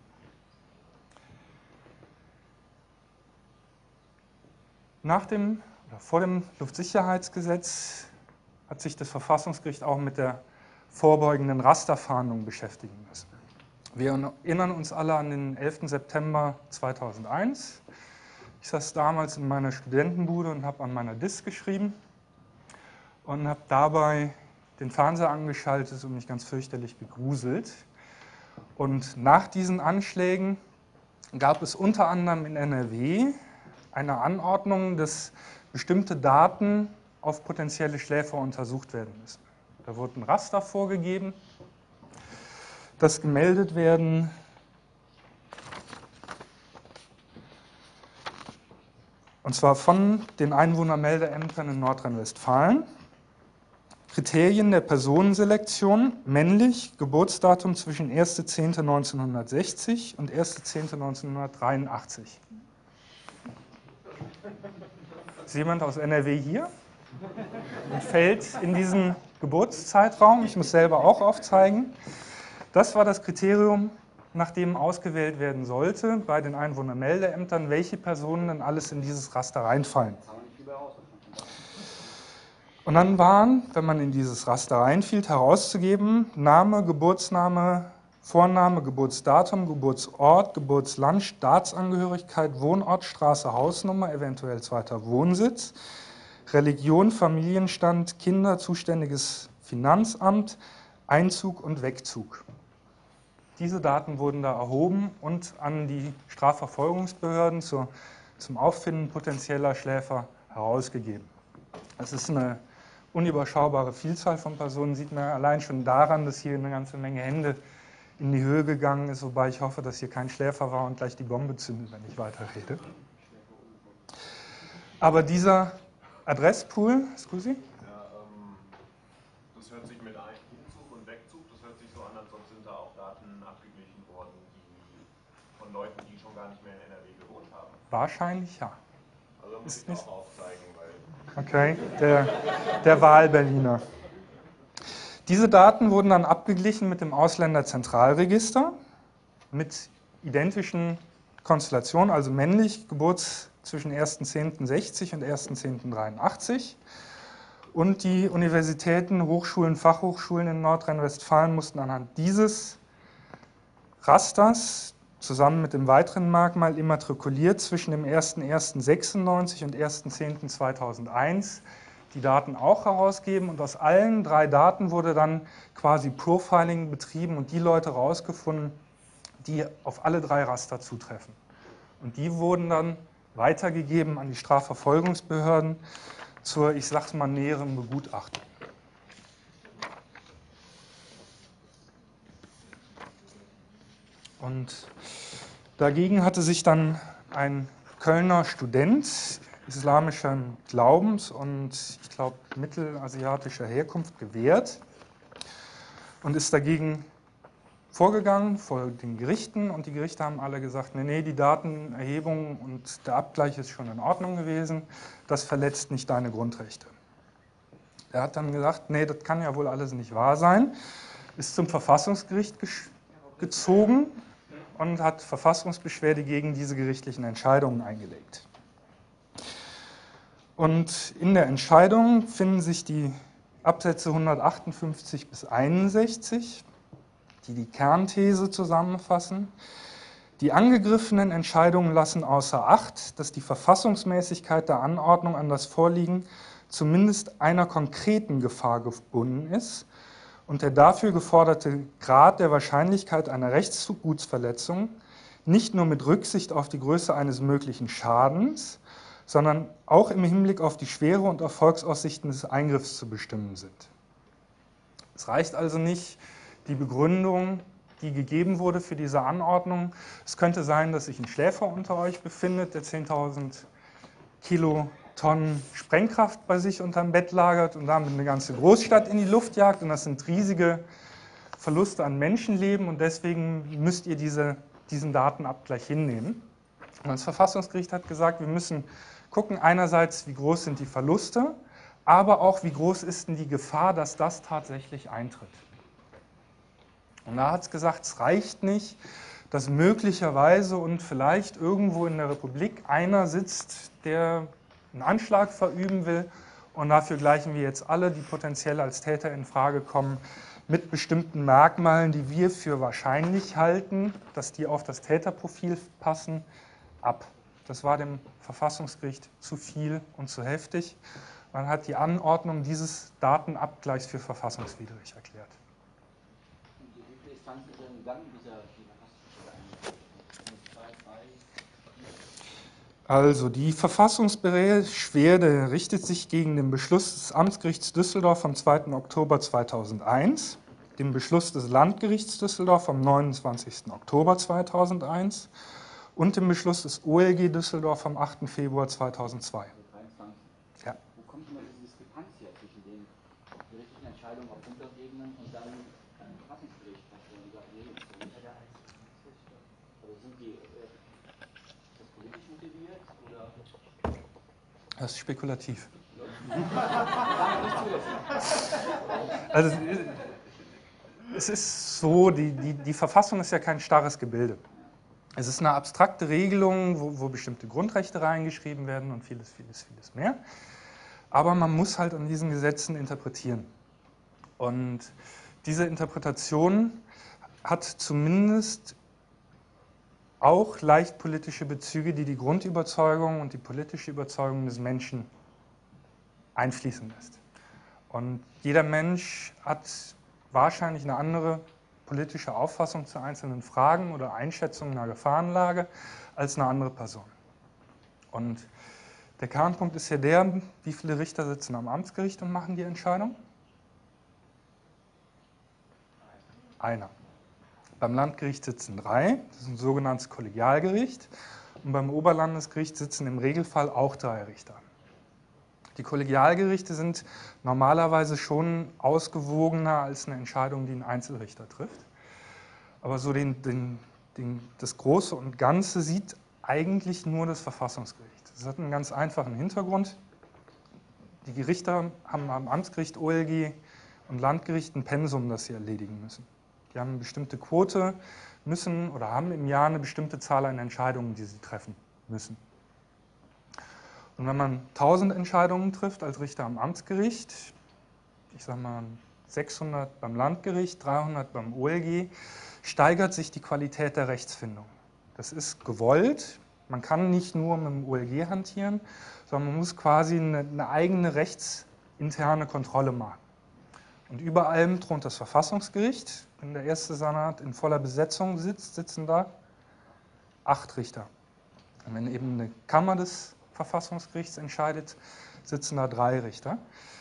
Nach dem, oder vor dem Luftsicherheitsgesetz hat sich das Verfassungsgericht auch mit der vorbeugenden Rasterfahndung beschäftigen müssen. Wir erinnern uns alle an den elften September zweitausendeins. Ich saß damals in meiner Studentenbude und habe an meiner Disk geschrieben und habe dabei den Fernseher angeschaltet und mich ganz fürchterlich gegruselt. Und nach diesen Anschlägen gab es unter anderem in N R W eine Anordnung, dass bestimmte Daten auf potenzielle Schläfer untersucht werden müssen. Da wurde ein Raster vorgegeben, das gemeldet werden und zwar von den Einwohnermeldeämtern in Nordrhein-Westfalen. Kriterien der Personenselektion: männlich, Geburtsdatum zwischen erster zehnter neunzehnhundertsechzig und erster zehnter neunzehnhundertdreiundachtzig. Ist jemand aus N R W hier? Und fällt in diesen Geburtszeitraum. Ich muss selber auch aufzeigen. Das war das Kriterium, nach dem ausgewählt werden sollte bei den Einwohnermeldeämtern, welche Personen dann alles in dieses Raster reinfallen. Und dann waren, wenn man in dieses Raster reinfiel, herauszugeben Name, Geburtsname, Vorname, Geburtsdatum, Geburtsort, Geburtsland, Staatsangehörigkeit, Wohnort, Straße, Hausnummer, eventuell zweiter Wohnsitz, Religion, Familienstand, Kinder, zuständiges Finanzamt, Einzug und Wegzug. Diese Daten wurden da erhoben und an die Strafverfolgungsbehörden zur, zum Auffinden potenzieller Schläfer herausgegeben. Das ist eine unüberschaubare Vielzahl von Personen, sieht man allein schon daran, dass hier eine ganze Menge Hände in die Höhe gegangen ist, wobei ich hoffe, dass hier kein Schläfer war und gleich die Bombe zündet, wenn ich weiterrede. Aber dieser Adresspool, scusi? Ja, ähm, das hört sich mit Einzug und Wegzug, das hört sich so an, als ob sind da auch Daten abgeglichen worden, die von Leuten, die schon gar nicht mehr in N R W gewohnt haben. Wahrscheinlich ja. Also muss Ist ich nicht- auch aufzeigen, weil... Okay, der, der Wahlberliner. Diese Daten wurden dann abgeglichen mit dem Ausländerzentralregister mit identischen Konstellationen, also männlich, Geburts zwischen erster zehnter sechzig und erster zehnter dreiundachtzig. Und die Universitäten, Hochschulen, Fachhochschulen in Nordrhein-Westfalen mussten anhand dieses Rasters zusammen mit dem weiteren Merkmal immatrikuliert zwischen dem erster erster sechsundneunzig und erster zehnter zweitausendeins die Daten auch herausgeben. Und aus allen drei Daten wurde dann quasi Profiling betrieben und die Leute rausgefunden, die auf alle drei Raster zutreffen. Und die wurden dann weitergegeben an die Strafverfolgungsbehörden zur, ich sag's mal, näheren Begutachtung. Und dagegen hatte sich dann ein Kölner Student islamischen Glaubens und ich glaube mittelasiatischer Herkunft gewehrt und ist dagegen vorgegangen vor den Gerichten und die Gerichte haben alle gesagt, nee, nee, die Datenerhebung und der Abgleich ist schon in Ordnung gewesen, das verletzt nicht deine Grundrechte. Er hat dann gesagt, nee, das kann ja wohl alles nicht wahr sein, ist zum Verfassungsgericht gezogen und hat Verfassungsbeschwerde gegen diese gerichtlichen Entscheidungen eingelegt. Und in der Entscheidung finden sich die Absätze hundertachtundfünfzig bis einundsechzig, die die Kernthese zusammenfassen. Die angegriffenen Entscheidungen lassen außer Acht, dass die Verfassungsmäßigkeit der Anordnung an das Vorliegen zumindest einer konkreten Gefahr gebunden ist und der dafür geforderte Grad der Wahrscheinlichkeit einer Rechtsgutsverletzung nicht nur mit Rücksicht auf die Größe eines möglichen Schadens, sondern auch im Hinblick auf die Schwere und Erfolgsaussichten des Eingriffs zu bestimmen sind. Es reicht also nicht die Begründung, die gegeben wurde für diese Anordnung. Es könnte sein, dass sich ein Schläfer unter euch befindet, der zehntausend Kilotonnen Sprengkraft bei sich unterm Bett lagert und damit eine ganze Großstadt in die Luft jagt. Und das sind riesige Verluste an Menschenleben und deswegen müsst ihr diese, diesen Datenabgleich hinnehmen. Und das Verfassungsgericht hat gesagt, wir müssen gucken, einerseits, wie groß sind die Verluste, aber auch, wie groß ist denn die Gefahr, dass das tatsächlich eintritt. Und da hat es gesagt, es reicht nicht, dass möglicherweise und vielleicht irgendwo in der Republik einer sitzt, der einen Anschlag verüben will und dafür gleichen wir jetzt alle, die potenziell als Täter in Frage kommen, mit bestimmten Merkmalen, die wir für wahrscheinlich halten, dass die auf das Täterprofil passen, ab. Das war dem Verfassungsgericht zu viel und zu heftig. Man hat die Anordnung dieses Datenabgleichs für verfassungswidrig erklärt. Und wie viele Instanzen sind im Gang dieser Verfassungsbeschwerde? Also die Verfassungsbeschwerde richtet sich gegen den Beschluss des Amtsgerichts Düsseldorf vom zweiten Oktober zweitausendeins, den Beschluss des Landgerichts Düsseldorf vom neunundzwanzigsten Oktober zweitausendeins und den Beschluss des O L G Düsseldorf vom achten Februar zweitausendzwei. Ja. Wo kommt immer diese Diskrepanz her zwischen den gerichtlichen Entscheidungen auf Unterebenen und dann einem Verfassungsgericht? Also sind die äh, das politisch motiviert oder? Das ist spekulativ. Also es ist so, die, die, die Verfassung ist ja kein starres Gebilde. Es ist eine abstrakte Regelung, wo, wo bestimmte Grundrechte reingeschrieben werden und vieles, vieles, vieles mehr. Aber man muss halt an diesen Gesetzen interpretieren. Und diese Interpretation hat zumindest auch leicht politische Bezüge, die die Grundüberzeugung und die politische Überzeugung des Menschen einfließen lässt. Und jeder Mensch hat wahrscheinlich eine andere politische Auffassung zu einzelnen Fragen oder Einschätzungen einer Gefahrenlage als eine andere Person. Und der Kernpunkt ist ja der, wie viele Richter sitzen am Amtsgericht und machen die Entscheidung? Einer. Beim Landgericht sitzen drei, das ist ein sogenanntes Kollegialgericht. Und beim Oberlandesgericht sitzen im Regelfall auch drei Richter. Die Kollegialgerichte sind normalerweise schon ausgewogener als eine Entscheidung, die ein Einzelrichter trifft. Aber so den, den, den, das Große und Ganze sieht eigentlich nur das Verfassungsgericht. Das hat einen ganz einfachen Hintergrund. Die Richter haben am Amtsgericht, O L G und Landgericht ein Pensum, das sie erledigen müssen. Die haben eine bestimmte Quote, müssen oder haben im Jahr eine bestimmte Zahl an Entscheidungen, die sie treffen müssen. Und wenn man tausend Entscheidungen trifft als Richter am Amtsgericht, ich sage mal sechshundert beim Landgericht, dreihundert beim O L G, steigert sich die Qualität der Rechtsfindung. Das ist gewollt. Man kann nicht nur mit dem O L G hantieren, sondern man muss quasi eine, eine eigene rechtsinterne Kontrolle machen. Und über allem thront das Verfassungsgericht. Wenn der erste Senat in voller Besetzung sitzt, sitzen da acht Richter. Und wenn eben eine Kammer des Verfassungsgerichts entscheidet, sitzen da drei Richter.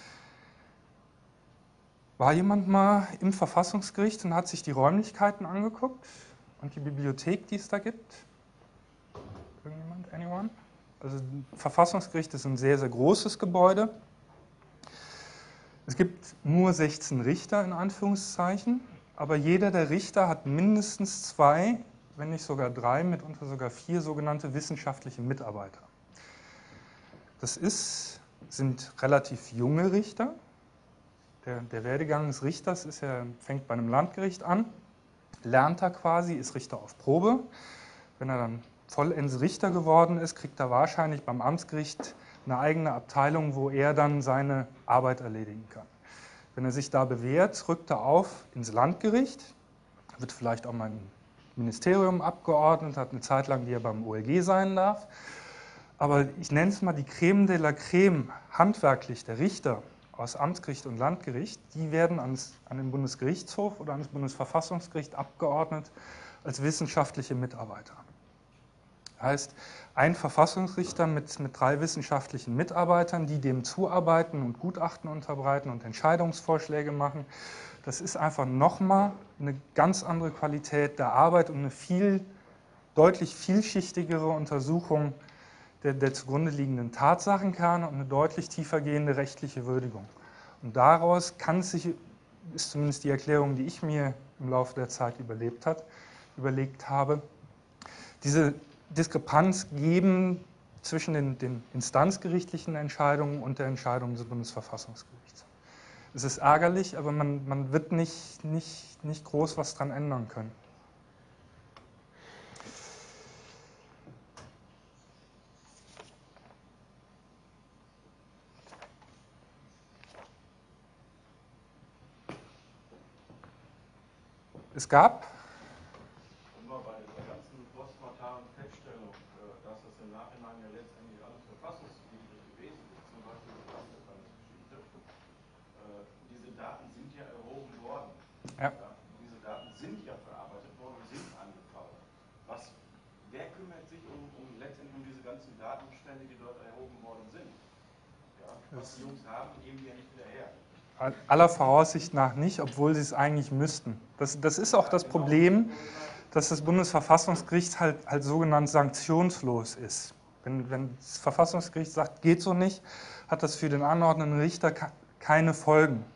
War jemand mal im Verfassungsgericht und hat sich die Räumlichkeiten angeguckt und die Bibliothek, die es da gibt? Irgendjemand? Anyone? Also das Verfassungsgericht ist ein sehr, sehr großes Gebäude. Es gibt nur sechzehn Richter in Anführungszeichen. aber jeder der Richter hat mindestens zwei, wenn nicht sogar drei, mitunter sogar vier sogenannte wissenschaftliche Mitarbeiter. Das ist, sind relativ junge Richter. Der, der Werdegang des Richters ist ja, fängt bei einem Landgericht an, lernt er quasi, ist Richter auf Probe. Wenn er dann vollends Richter geworden ist, kriegt er wahrscheinlich beim Amtsgericht eine eigene Abteilung, wo er dann seine Arbeit erledigen kann. Wenn er sich da bewährt, rückt er auf ins Landgericht, wird vielleicht auch mal im Ministerium abgeordnet, hat eine Zeit lang, die er beim O L G sein darf. Aber ich nenne es mal die Creme de la Creme, handwerklich der Richter aus Amtsgericht und Landgericht, die werden ans, an den Bundesgerichtshof oder ans Bundesverfassungsgericht abgeordnet als wissenschaftliche Mitarbeiter. Heißt, ein Verfassungsrichter mit, mit drei wissenschaftlichen Mitarbeitern, die dem zuarbeiten und Gutachten unterbreiten und Entscheidungsvorschläge machen, das ist einfach nochmal eine ganz andere Qualität der Arbeit und eine viel, deutlich vielschichtigere Untersuchung der, der zugrunde liegenden Tatsachenkerne und eine deutlich tiefergehende rechtliche Würdigung. Und daraus kann sich, ist zumindest die Erklärung, die ich mir im Laufe der Zeit überlebt hat, überlegt habe, diese Diskrepanz geben zwischen den, den instanzgerichtlichen Entscheidungen und der Entscheidung des Bundesverfassungsgerichts. Es ist ärgerlich, aber man, man wird nicht, nicht, nicht groß was dran ändern können. Es gab Ja. Diese Daten sind ja verarbeitet worden und sind angefallen. Was, wer kümmert sich um, um letztendlich um diese ganzen Datenbestände, die dort erhoben worden sind? Ja, was die Jungs haben, geben die ja nicht wieder her. Aller Voraussicht nach nicht, obwohl sie es eigentlich müssten. Das, das ist auch das Problem, dass das Bundesverfassungsgericht halt, halt sogenannt sanktionslos ist. Wenn, wenn das Verfassungsgericht sagt, geht so nicht, hat das für den anordnenden Richter keine Folgen.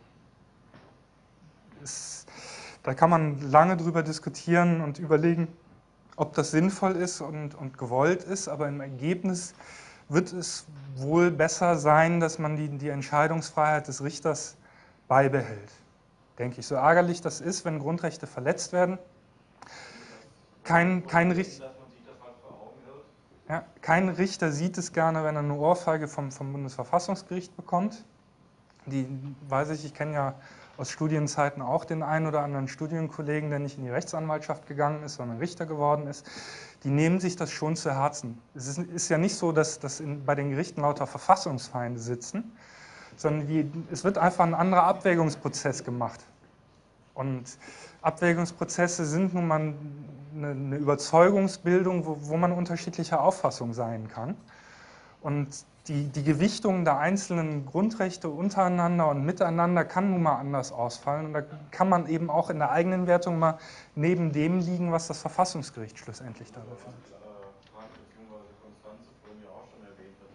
Es, Da kann man lange drüber diskutieren und überlegen, ob das sinnvoll ist und, und gewollt ist, aber im Ergebnis wird es wohl besser sein, dass man die, die Entscheidungsfreiheit des Richters beibehält, denke ich. So ärgerlich das ist, wenn Grundrechte verletzt werden. Kein, kein, Richter, ja, kein Richter sieht es gerne, wenn er eine Ohrfeige vom, vom Bundesverfassungsgericht bekommt. Die, weiß ich, ich kenne ja aus Studienzeiten auch den einen oder anderen Studienkollegen, der nicht in die Rechtsanwaltschaft gegangen ist, sondern Richter geworden ist, die nehmen sich das schon zu Herzen. Es ist, ist ja nicht so, dass, dass in, bei den Gerichten lauter Verfassungsfeinde sitzen, sondern die, es wird einfach ein anderer Abwägungsprozess gemacht. Und Abwägungsprozesse sind nun mal eine, eine Überzeugungsbildung, wo, wo man unterschiedlicher Auffassung sein kann. Und Die, die Gewichtung der einzelnen Grundrechte untereinander und miteinander kann nun mal anders ausfallen. Und da kann man eben auch in der eigenen Wertung mal neben dem liegen, was das Verfassungsgericht schlussendlich darüber findet. Frank bzw. Konstanze vorhin ja auch schon erwähnt hat,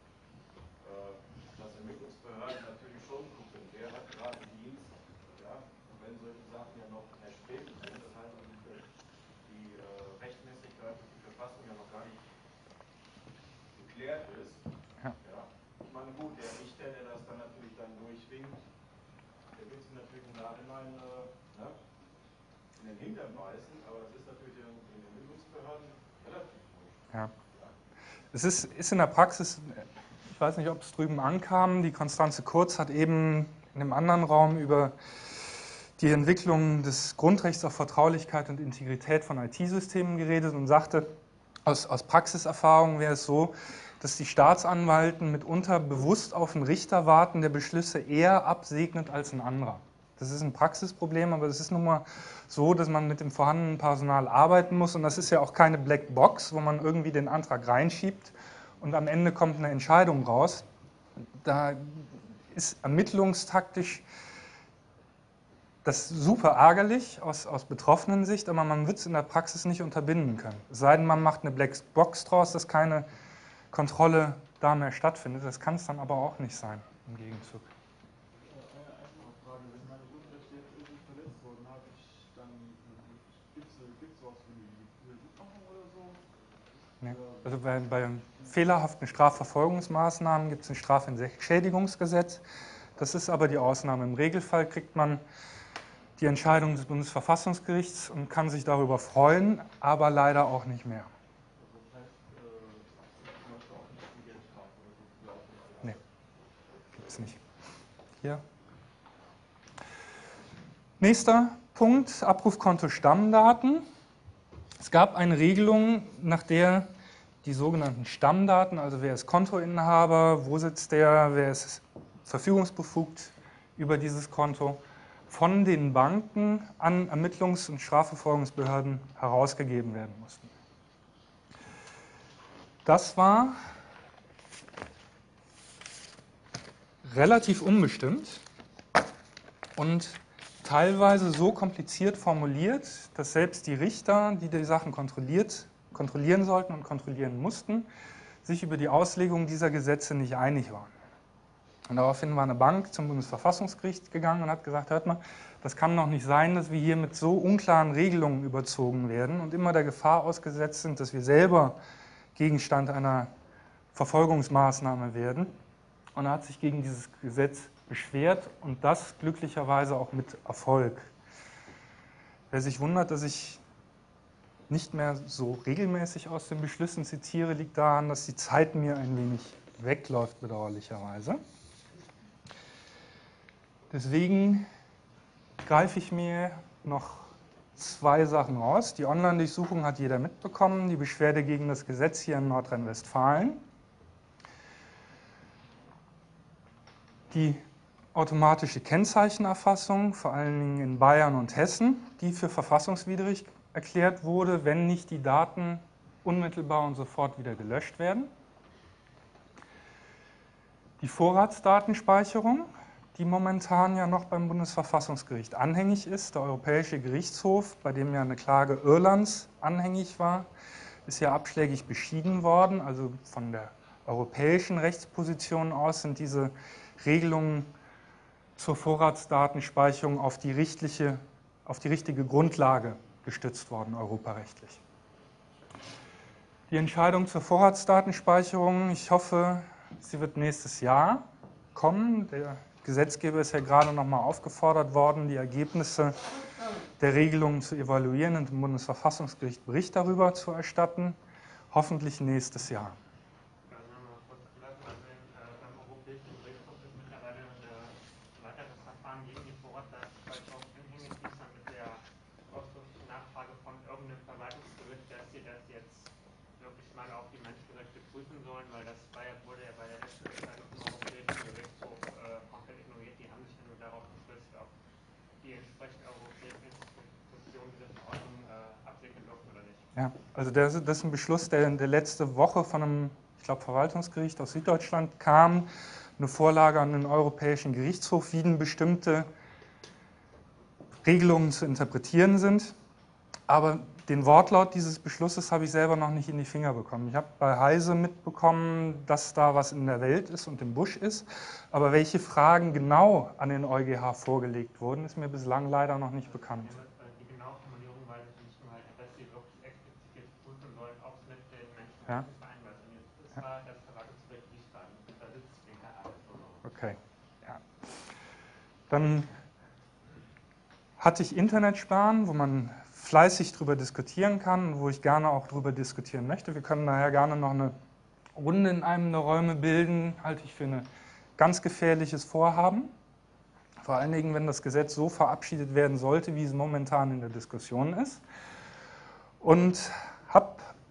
dass Ermittlungsbehörden natürlich schon gucken, wer hat gerade Dienst, ja, und wenn solche Sachen ja noch erstrebend sind, das heißt, die Rechtmäßigkeit, die Verfassung ja noch gar nicht geklärt ist. Gut, der Richter, der das dann natürlich dann durchwinkt, der wird sich natürlich im Nachhinein äh, ne, in den Hintern beißen, aber das ist natürlich in den Ermittlungsbehörden relativ wurscht. Ja. Es ist, ist in der Praxis, ich weiß nicht, ob es drüben ankam, die Konstanze Kurz hat eben in einem anderen Raum über die Entwicklung des Grundrechts auf Vertraulichkeit und Integrität von I T-Systemen geredet und sagte, aus, aus Praxiserfahrung wäre es so, dass die Staatsanwalten mitunter bewusst auf einen Richter warten, der Beschlüsse eher absegnet als ein anderer. Das ist ein Praxisproblem, aber es ist nun mal so, dass man mit dem vorhandenen Personal arbeiten muss und das ist ja auch keine Blackbox, wo man irgendwie den Antrag reinschiebt und am Ende kommt eine Entscheidung raus. Da ist ermittlungstaktisch das super ärgerlich aus, aus betroffenen Sicht, aber man wird es in der Praxis nicht unterbinden können. Es sei denn, man macht eine Blackbox draus, dass keine Kontrolle da mehr stattfindet. Das kann es dann aber auch nicht sein, im Gegenzug. Eine einfache Frage. Wenn meine Grundrechte jetzt irgendwie verletzt wurden, habe ich Nee. Also bei, bei fehlerhaften Strafverfolgungsmaßnahmen gibt es ein Strafentschädigungsgesetz. Das ist aber die Ausnahme. Im Regelfall kriegt man die Entscheidung des Bundesverfassungsgerichts und kann sich darüber freuen, aber leider auch nicht mehr. Nee, gibt es nicht. Hier. Nächster Punkt, Abrufkonto Stammdaten. Es gab eine Regelung, nach der die sogenannten Stammdaten, also wer ist Kontoinhaber, wo sitzt der, wer ist verfügungsbefugt über dieses Konto, von den Banken an Ermittlungs- und Strafverfolgungsbehörden herausgegeben werden mussten. Das war relativ unbestimmt und teilweise so kompliziert formuliert, dass selbst die Richter, die die Sachen kontrolliert, kontrollieren sollten und kontrollieren mussten, sich über die Auslegung dieser Gesetze nicht einig waren. Und daraufhin war eine Bank zum Bundesverfassungsgericht gegangen und hat gesagt, hört mal, das kann doch nicht sein, dass wir hier mit so unklaren Regelungen überzogen werden und immer der Gefahr ausgesetzt sind, dass wir selber Gegenstand einer Verfolgungsmaßnahme werden. Und er hat sich gegen dieses Gesetz beschwert und das glücklicherweise auch mit Erfolg. Wer sich wundert, dass ich nicht mehr so regelmäßig aus den Beschlüssen zitiere, liegt daran, dass die Zeit mir ein wenig wegläuft, bedauerlicherweise. Deswegen greife ich mir noch zwei Sachen raus. Die Online-Durchsuchung hat jeder mitbekommen, die Beschwerde gegen das Gesetz hier in Nordrhein-Westfalen. Die automatische Kennzeichenerfassung, vor allen Dingen in Bayern und Hessen, die für verfassungswidrig erklärt wurde, wenn nicht die Daten unmittelbar und sofort wieder gelöscht werden. Die Vorratsdatenspeicherung, die momentan ja noch beim Bundesverfassungsgericht anhängig ist. Der Europäische Gerichtshof, bei dem ja eine Klage Irlands anhängig war, ist ja abschlägig beschieden worden. Also von der europäischen Rechtsposition aus sind diese Regelungen zur Vorratsdatenspeicherung auf die, richtliche, auf die richtige Grundlage gestützt worden, europarechtlich. Die Entscheidung zur Vorratsdatenspeicherung, ich hoffe, sie wird nächstes Jahr kommen. Der Gesetzgeber ist ja gerade noch mal aufgefordert worden, die Ergebnisse der Regelungen zu evaluieren und dem Bundesverfassungsgericht Bericht darüber zu erstatten. Hoffentlich nächstes Jahr. Ja, also das ist ein Beschluss, der, der letzte Woche von einem, ich glaube, Verwaltungsgericht aus Süddeutschland kam, eine Vorlage an den Europäischen Gerichtshof, wie denn bestimmte Regelungen zu interpretieren sind. Aber den Wortlaut dieses Beschlusses habe ich selber noch nicht in die Finger bekommen. Ich habe bei Heise mitbekommen, dass da was in der Welt ist und im Busch ist, aber welche Fragen genau an den EuGH vorgelegt wurden, ist mir bislang leider noch nicht bekannt. Ja. Okay. Ja. Dann hatte ich Internetsperren, wo man fleißig darüber diskutieren kann, wo ich gerne auch darüber diskutieren möchte. Wir können daher gerne noch eine Runde in einem der Räume bilden, halte ich für ein ganz gefährliches Vorhaben. Vor allen Dingen, wenn das Gesetz so verabschiedet werden sollte, wie es momentan in der Diskussion ist. Und habe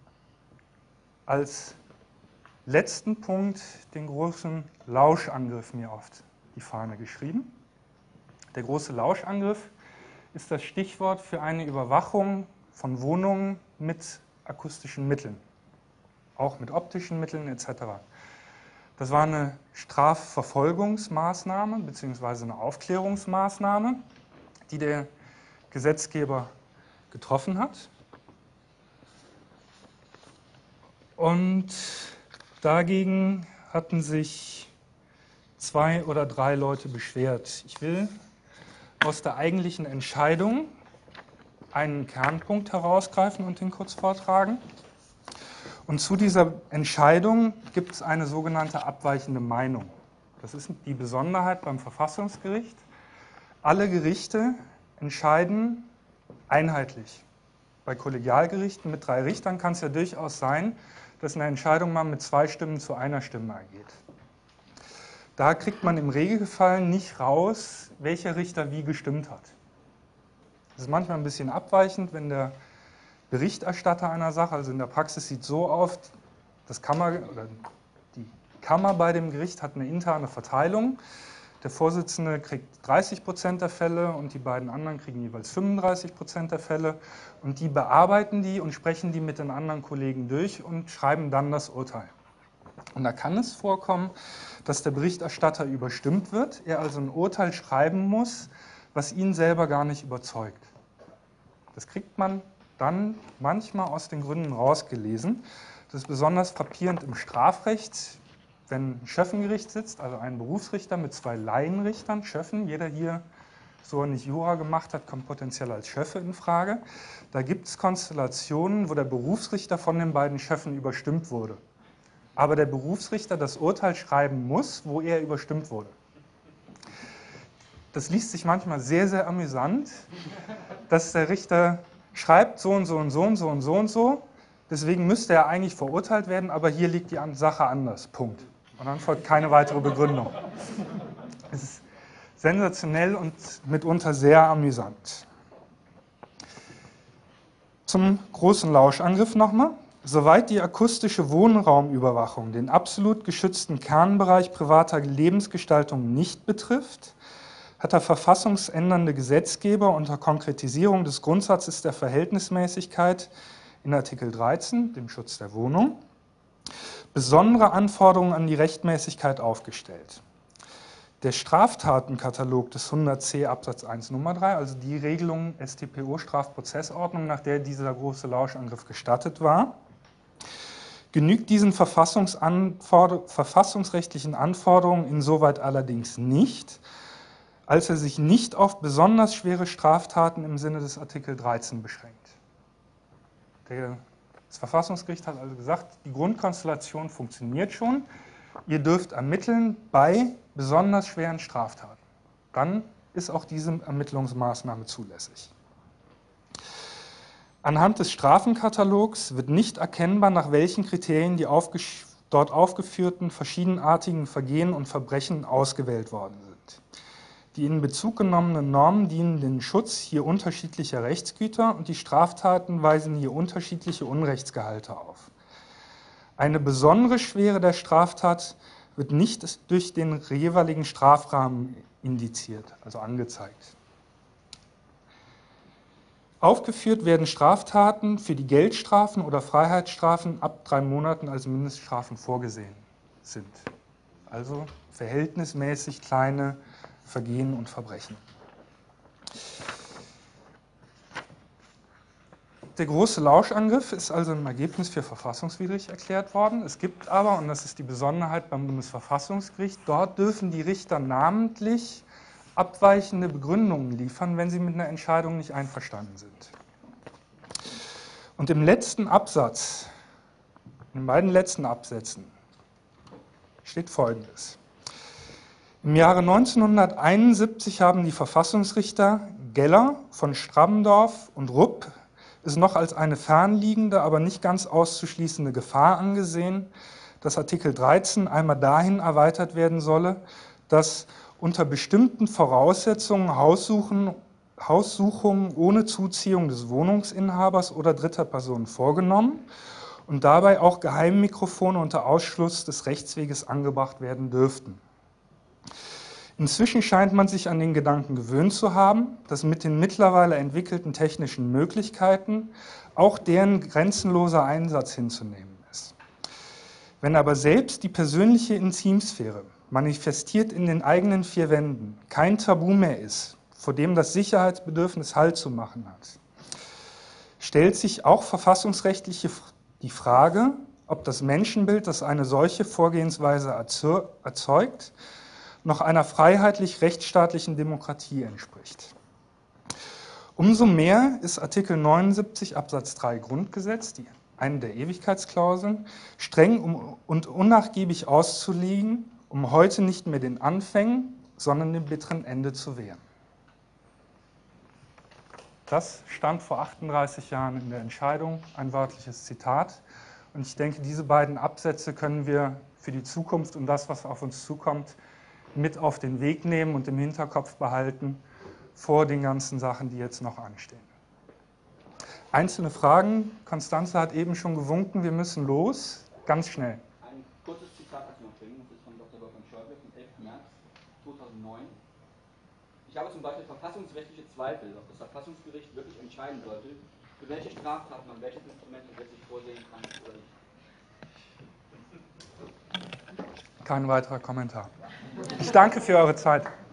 als letzten Punkt den großen Lauschangriff mir auf die Fahne geschrieben. Der große Lauschangriff ist das Stichwort für eine Überwachung von Wohnungen mit akustischen Mitteln, auch mit optischen Mitteln et cetera. Das war eine Strafverfolgungsmaßnahme bzw. eine Aufklärungsmaßnahme, die der Gesetzgeber getroffen hat. Und dagegen hatten sich zwei oder drei Leute beschwert. Ich will aus der eigentlichen Entscheidung einen Kernpunkt herausgreifen und den kurz vortragen. Und zu dieser Entscheidung gibt es eine sogenannte abweichende Meinung. Das ist die Besonderheit beim Verfassungsgericht. Alle Gerichte entscheiden einheitlich. Bei Kollegialgerichten mit drei Richtern kann es ja durchaus sein, dass eine Entscheidung mal mit zwei Stimmen zu einer Stimme ergeht. Da kriegt man im Regelfall nicht raus, welcher Richter wie gestimmt hat. Das ist manchmal ein bisschen abweichend, wenn der Berichterstatter einer Sache, also in der Praxis sieht es so auf, das Kammer, oder die Kammer bei dem Gericht hat eine interne Verteilung. Der Vorsitzende kriegt dreißig Prozent der Fälle und die beiden anderen kriegen jeweils fünfunddreißig Prozent der Fälle. Und die bearbeiten die und sprechen die mit den anderen Kollegen durch und schreiben dann das Urteil. Und da kann es vorkommen, dass der Berichterstatter überstimmt wird, er also ein Urteil schreiben muss, was ihn selber gar nicht überzeugt. Das kriegt man dann manchmal aus den Gründen rausgelesen. Das ist besonders frappierend im Strafrecht, wenn ein Schöffengericht sitzt, also ein Berufsrichter mit zwei Laienrichtern, Schöffen, jeder hier, so er nicht Jura gemacht hat, kommt potenziell als Schöffe in Frage. Da gibt es Konstellationen, wo der Berufsrichter von den beiden Schöffen überstimmt wurde. Aber der Berufsrichter das Urteil schreiben muss, wo er überstimmt wurde. Das liest sich manchmal sehr, sehr amüsant, dass der Richter schreibt so und so und so und so und so und so, deswegen müsste er eigentlich verurteilt werden, aber hier liegt die Sache anders, Punkt. Und dann folgt keine weitere Begründung. Es ist sensationell und mitunter sehr amüsant. Zum großen Lauschangriff nochmal. Soweit die akustische Wohnraumüberwachung den absolut geschützten Kernbereich privater Lebensgestaltung nicht betrifft, hat der verfassungsändernde Gesetzgeber unter Konkretisierung des Grundsatzes der Verhältnismäßigkeit in Artikel dreizehn, dem Schutz der Wohnung, besondere Anforderungen an die Rechtmäßigkeit aufgestellt. Der Straftatenkatalog des hundert c Absatz eins Nummer drei, also die Regelung S t P O Strafprozessordnung, nach der dieser große Lauschangriff gestattet war, genügt diesen Verfassungsanforder- verfassungsrechtlichen Anforderungen insoweit allerdings nicht, als er sich nicht auf besonders schwere Straftaten im Sinne des Artikel dreizehn beschränkt. Der, das Verfassungsgericht hat also gesagt, die Grundkonstellation funktioniert schon, ihr dürft ermitteln bei besonders schweren Straftaten. Dann ist auch diese Ermittlungsmaßnahme zulässig. Anhand des Strafenkatalogs wird nicht erkennbar, nach welchen Kriterien die aufgesch- dort aufgeführten verschiedenartigen Vergehen und Verbrechen ausgewählt worden sind. Die in Bezug genommenen Normen dienen dem Schutz hier unterschiedlicher Rechtsgüter und die Straftaten weisen hier unterschiedliche Unrechtsgehalte auf. Eine besondere Schwere der Straftat wird nicht durch den jeweiligen Strafrahmen indiziert, also angezeigt. Aufgeführt werden Straftaten, für die Geldstrafen oder Freiheitsstrafen ab drei Monaten als Mindeststrafen vorgesehen sind. Also verhältnismäßig kleine Vergehen und Verbrechen. Der große Lauschangriff ist also im Ergebnis für verfassungswidrig erklärt worden. Es gibt aber, und das ist die Besonderheit beim Bundesverfassungsgericht, dort dürfen die Richter namentlich abweichende Begründungen liefern, wenn sie mit einer Entscheidung nicht einverstanden sind. Und im letzten Absatz, in den beiden letzten Absätzen, steht Folgendes. Im Jahre neunzehnhunderteinundsiebzig haben die Verfassungsrichter Geller von Strabbendorf und Rupp es noch als eine fernliegende, aber nicht ganz auszuschließende Gefahr angesehen, dass Artikel dreizehn einmal dahin erweitert werden solle, dass unter bestimmten Voraussetzungen Haussuchen, Haussuchungen ohne Zuziehung des Wohnungsinhabers oder dritter Personen vorgenommen und dabei auch Geheimmikrofone unter Ausschluss des Rechtsweges angebracht werden dürften. Inzwischen scheint man sich an den Gedanken gewöhnt zu haben, dass mit den mittlerweile entwickelten technischen Möglichkeiten auch deren grenzenloser Einsatz hinzunehmen ist. Wenn aber selbst die persönliche Intimsphäre, manifestiert in den eigenen vier Wänden, kein Tabu mehr ist, vor dem das Sicherheitsbedürfnis Halt zu machen hat, stellt sich auch verfassungsrechtlich die Frage, ob das Menschenbild, das eine solche Vorgehensweise erzeugt, noch einer freiheitlich-rechtsstaatlichen Demokratie entspricht. Umso mehr ist Artikel neunundsiebzig Absatz drei Grundgesetz, die eine der Ewigkeitsklauseln, streng und unnachgiebig auszulegen, um heute nicht mehr den Anfängen, sondern dem bitteren Ende zu wehren. Das stand vor achtunddreißig Jahren in der Entscheidung, ein wörtliches Zitat. Und ich denke, diese beiden Absätze können wir für die Zukunft und das, was auf uns zukommt, mit auf den Weg nehmen und im Hinterkopf behalten vor den ganzen Sachen, die jetzt noch anstehen. Einzelne Fragen. Konstanze hat eben schon gewunken, wir müssen los. Ganz schnell. Ein kurzes Zitat dazu noch bringen, das ist von Doktor Wolfgang Schäuble vom elften März zweitausendneun. Ich habe zum Beispiel verfassungsrechtliche Zweifel, ob das Verfassungsgericht wirklich entscheiden sollte, für welche Straftaten man welches Instrument gesetzlich vorsehen kann oder nicht. Kein weiterer Kommentar. Ich danke für eure Zeit.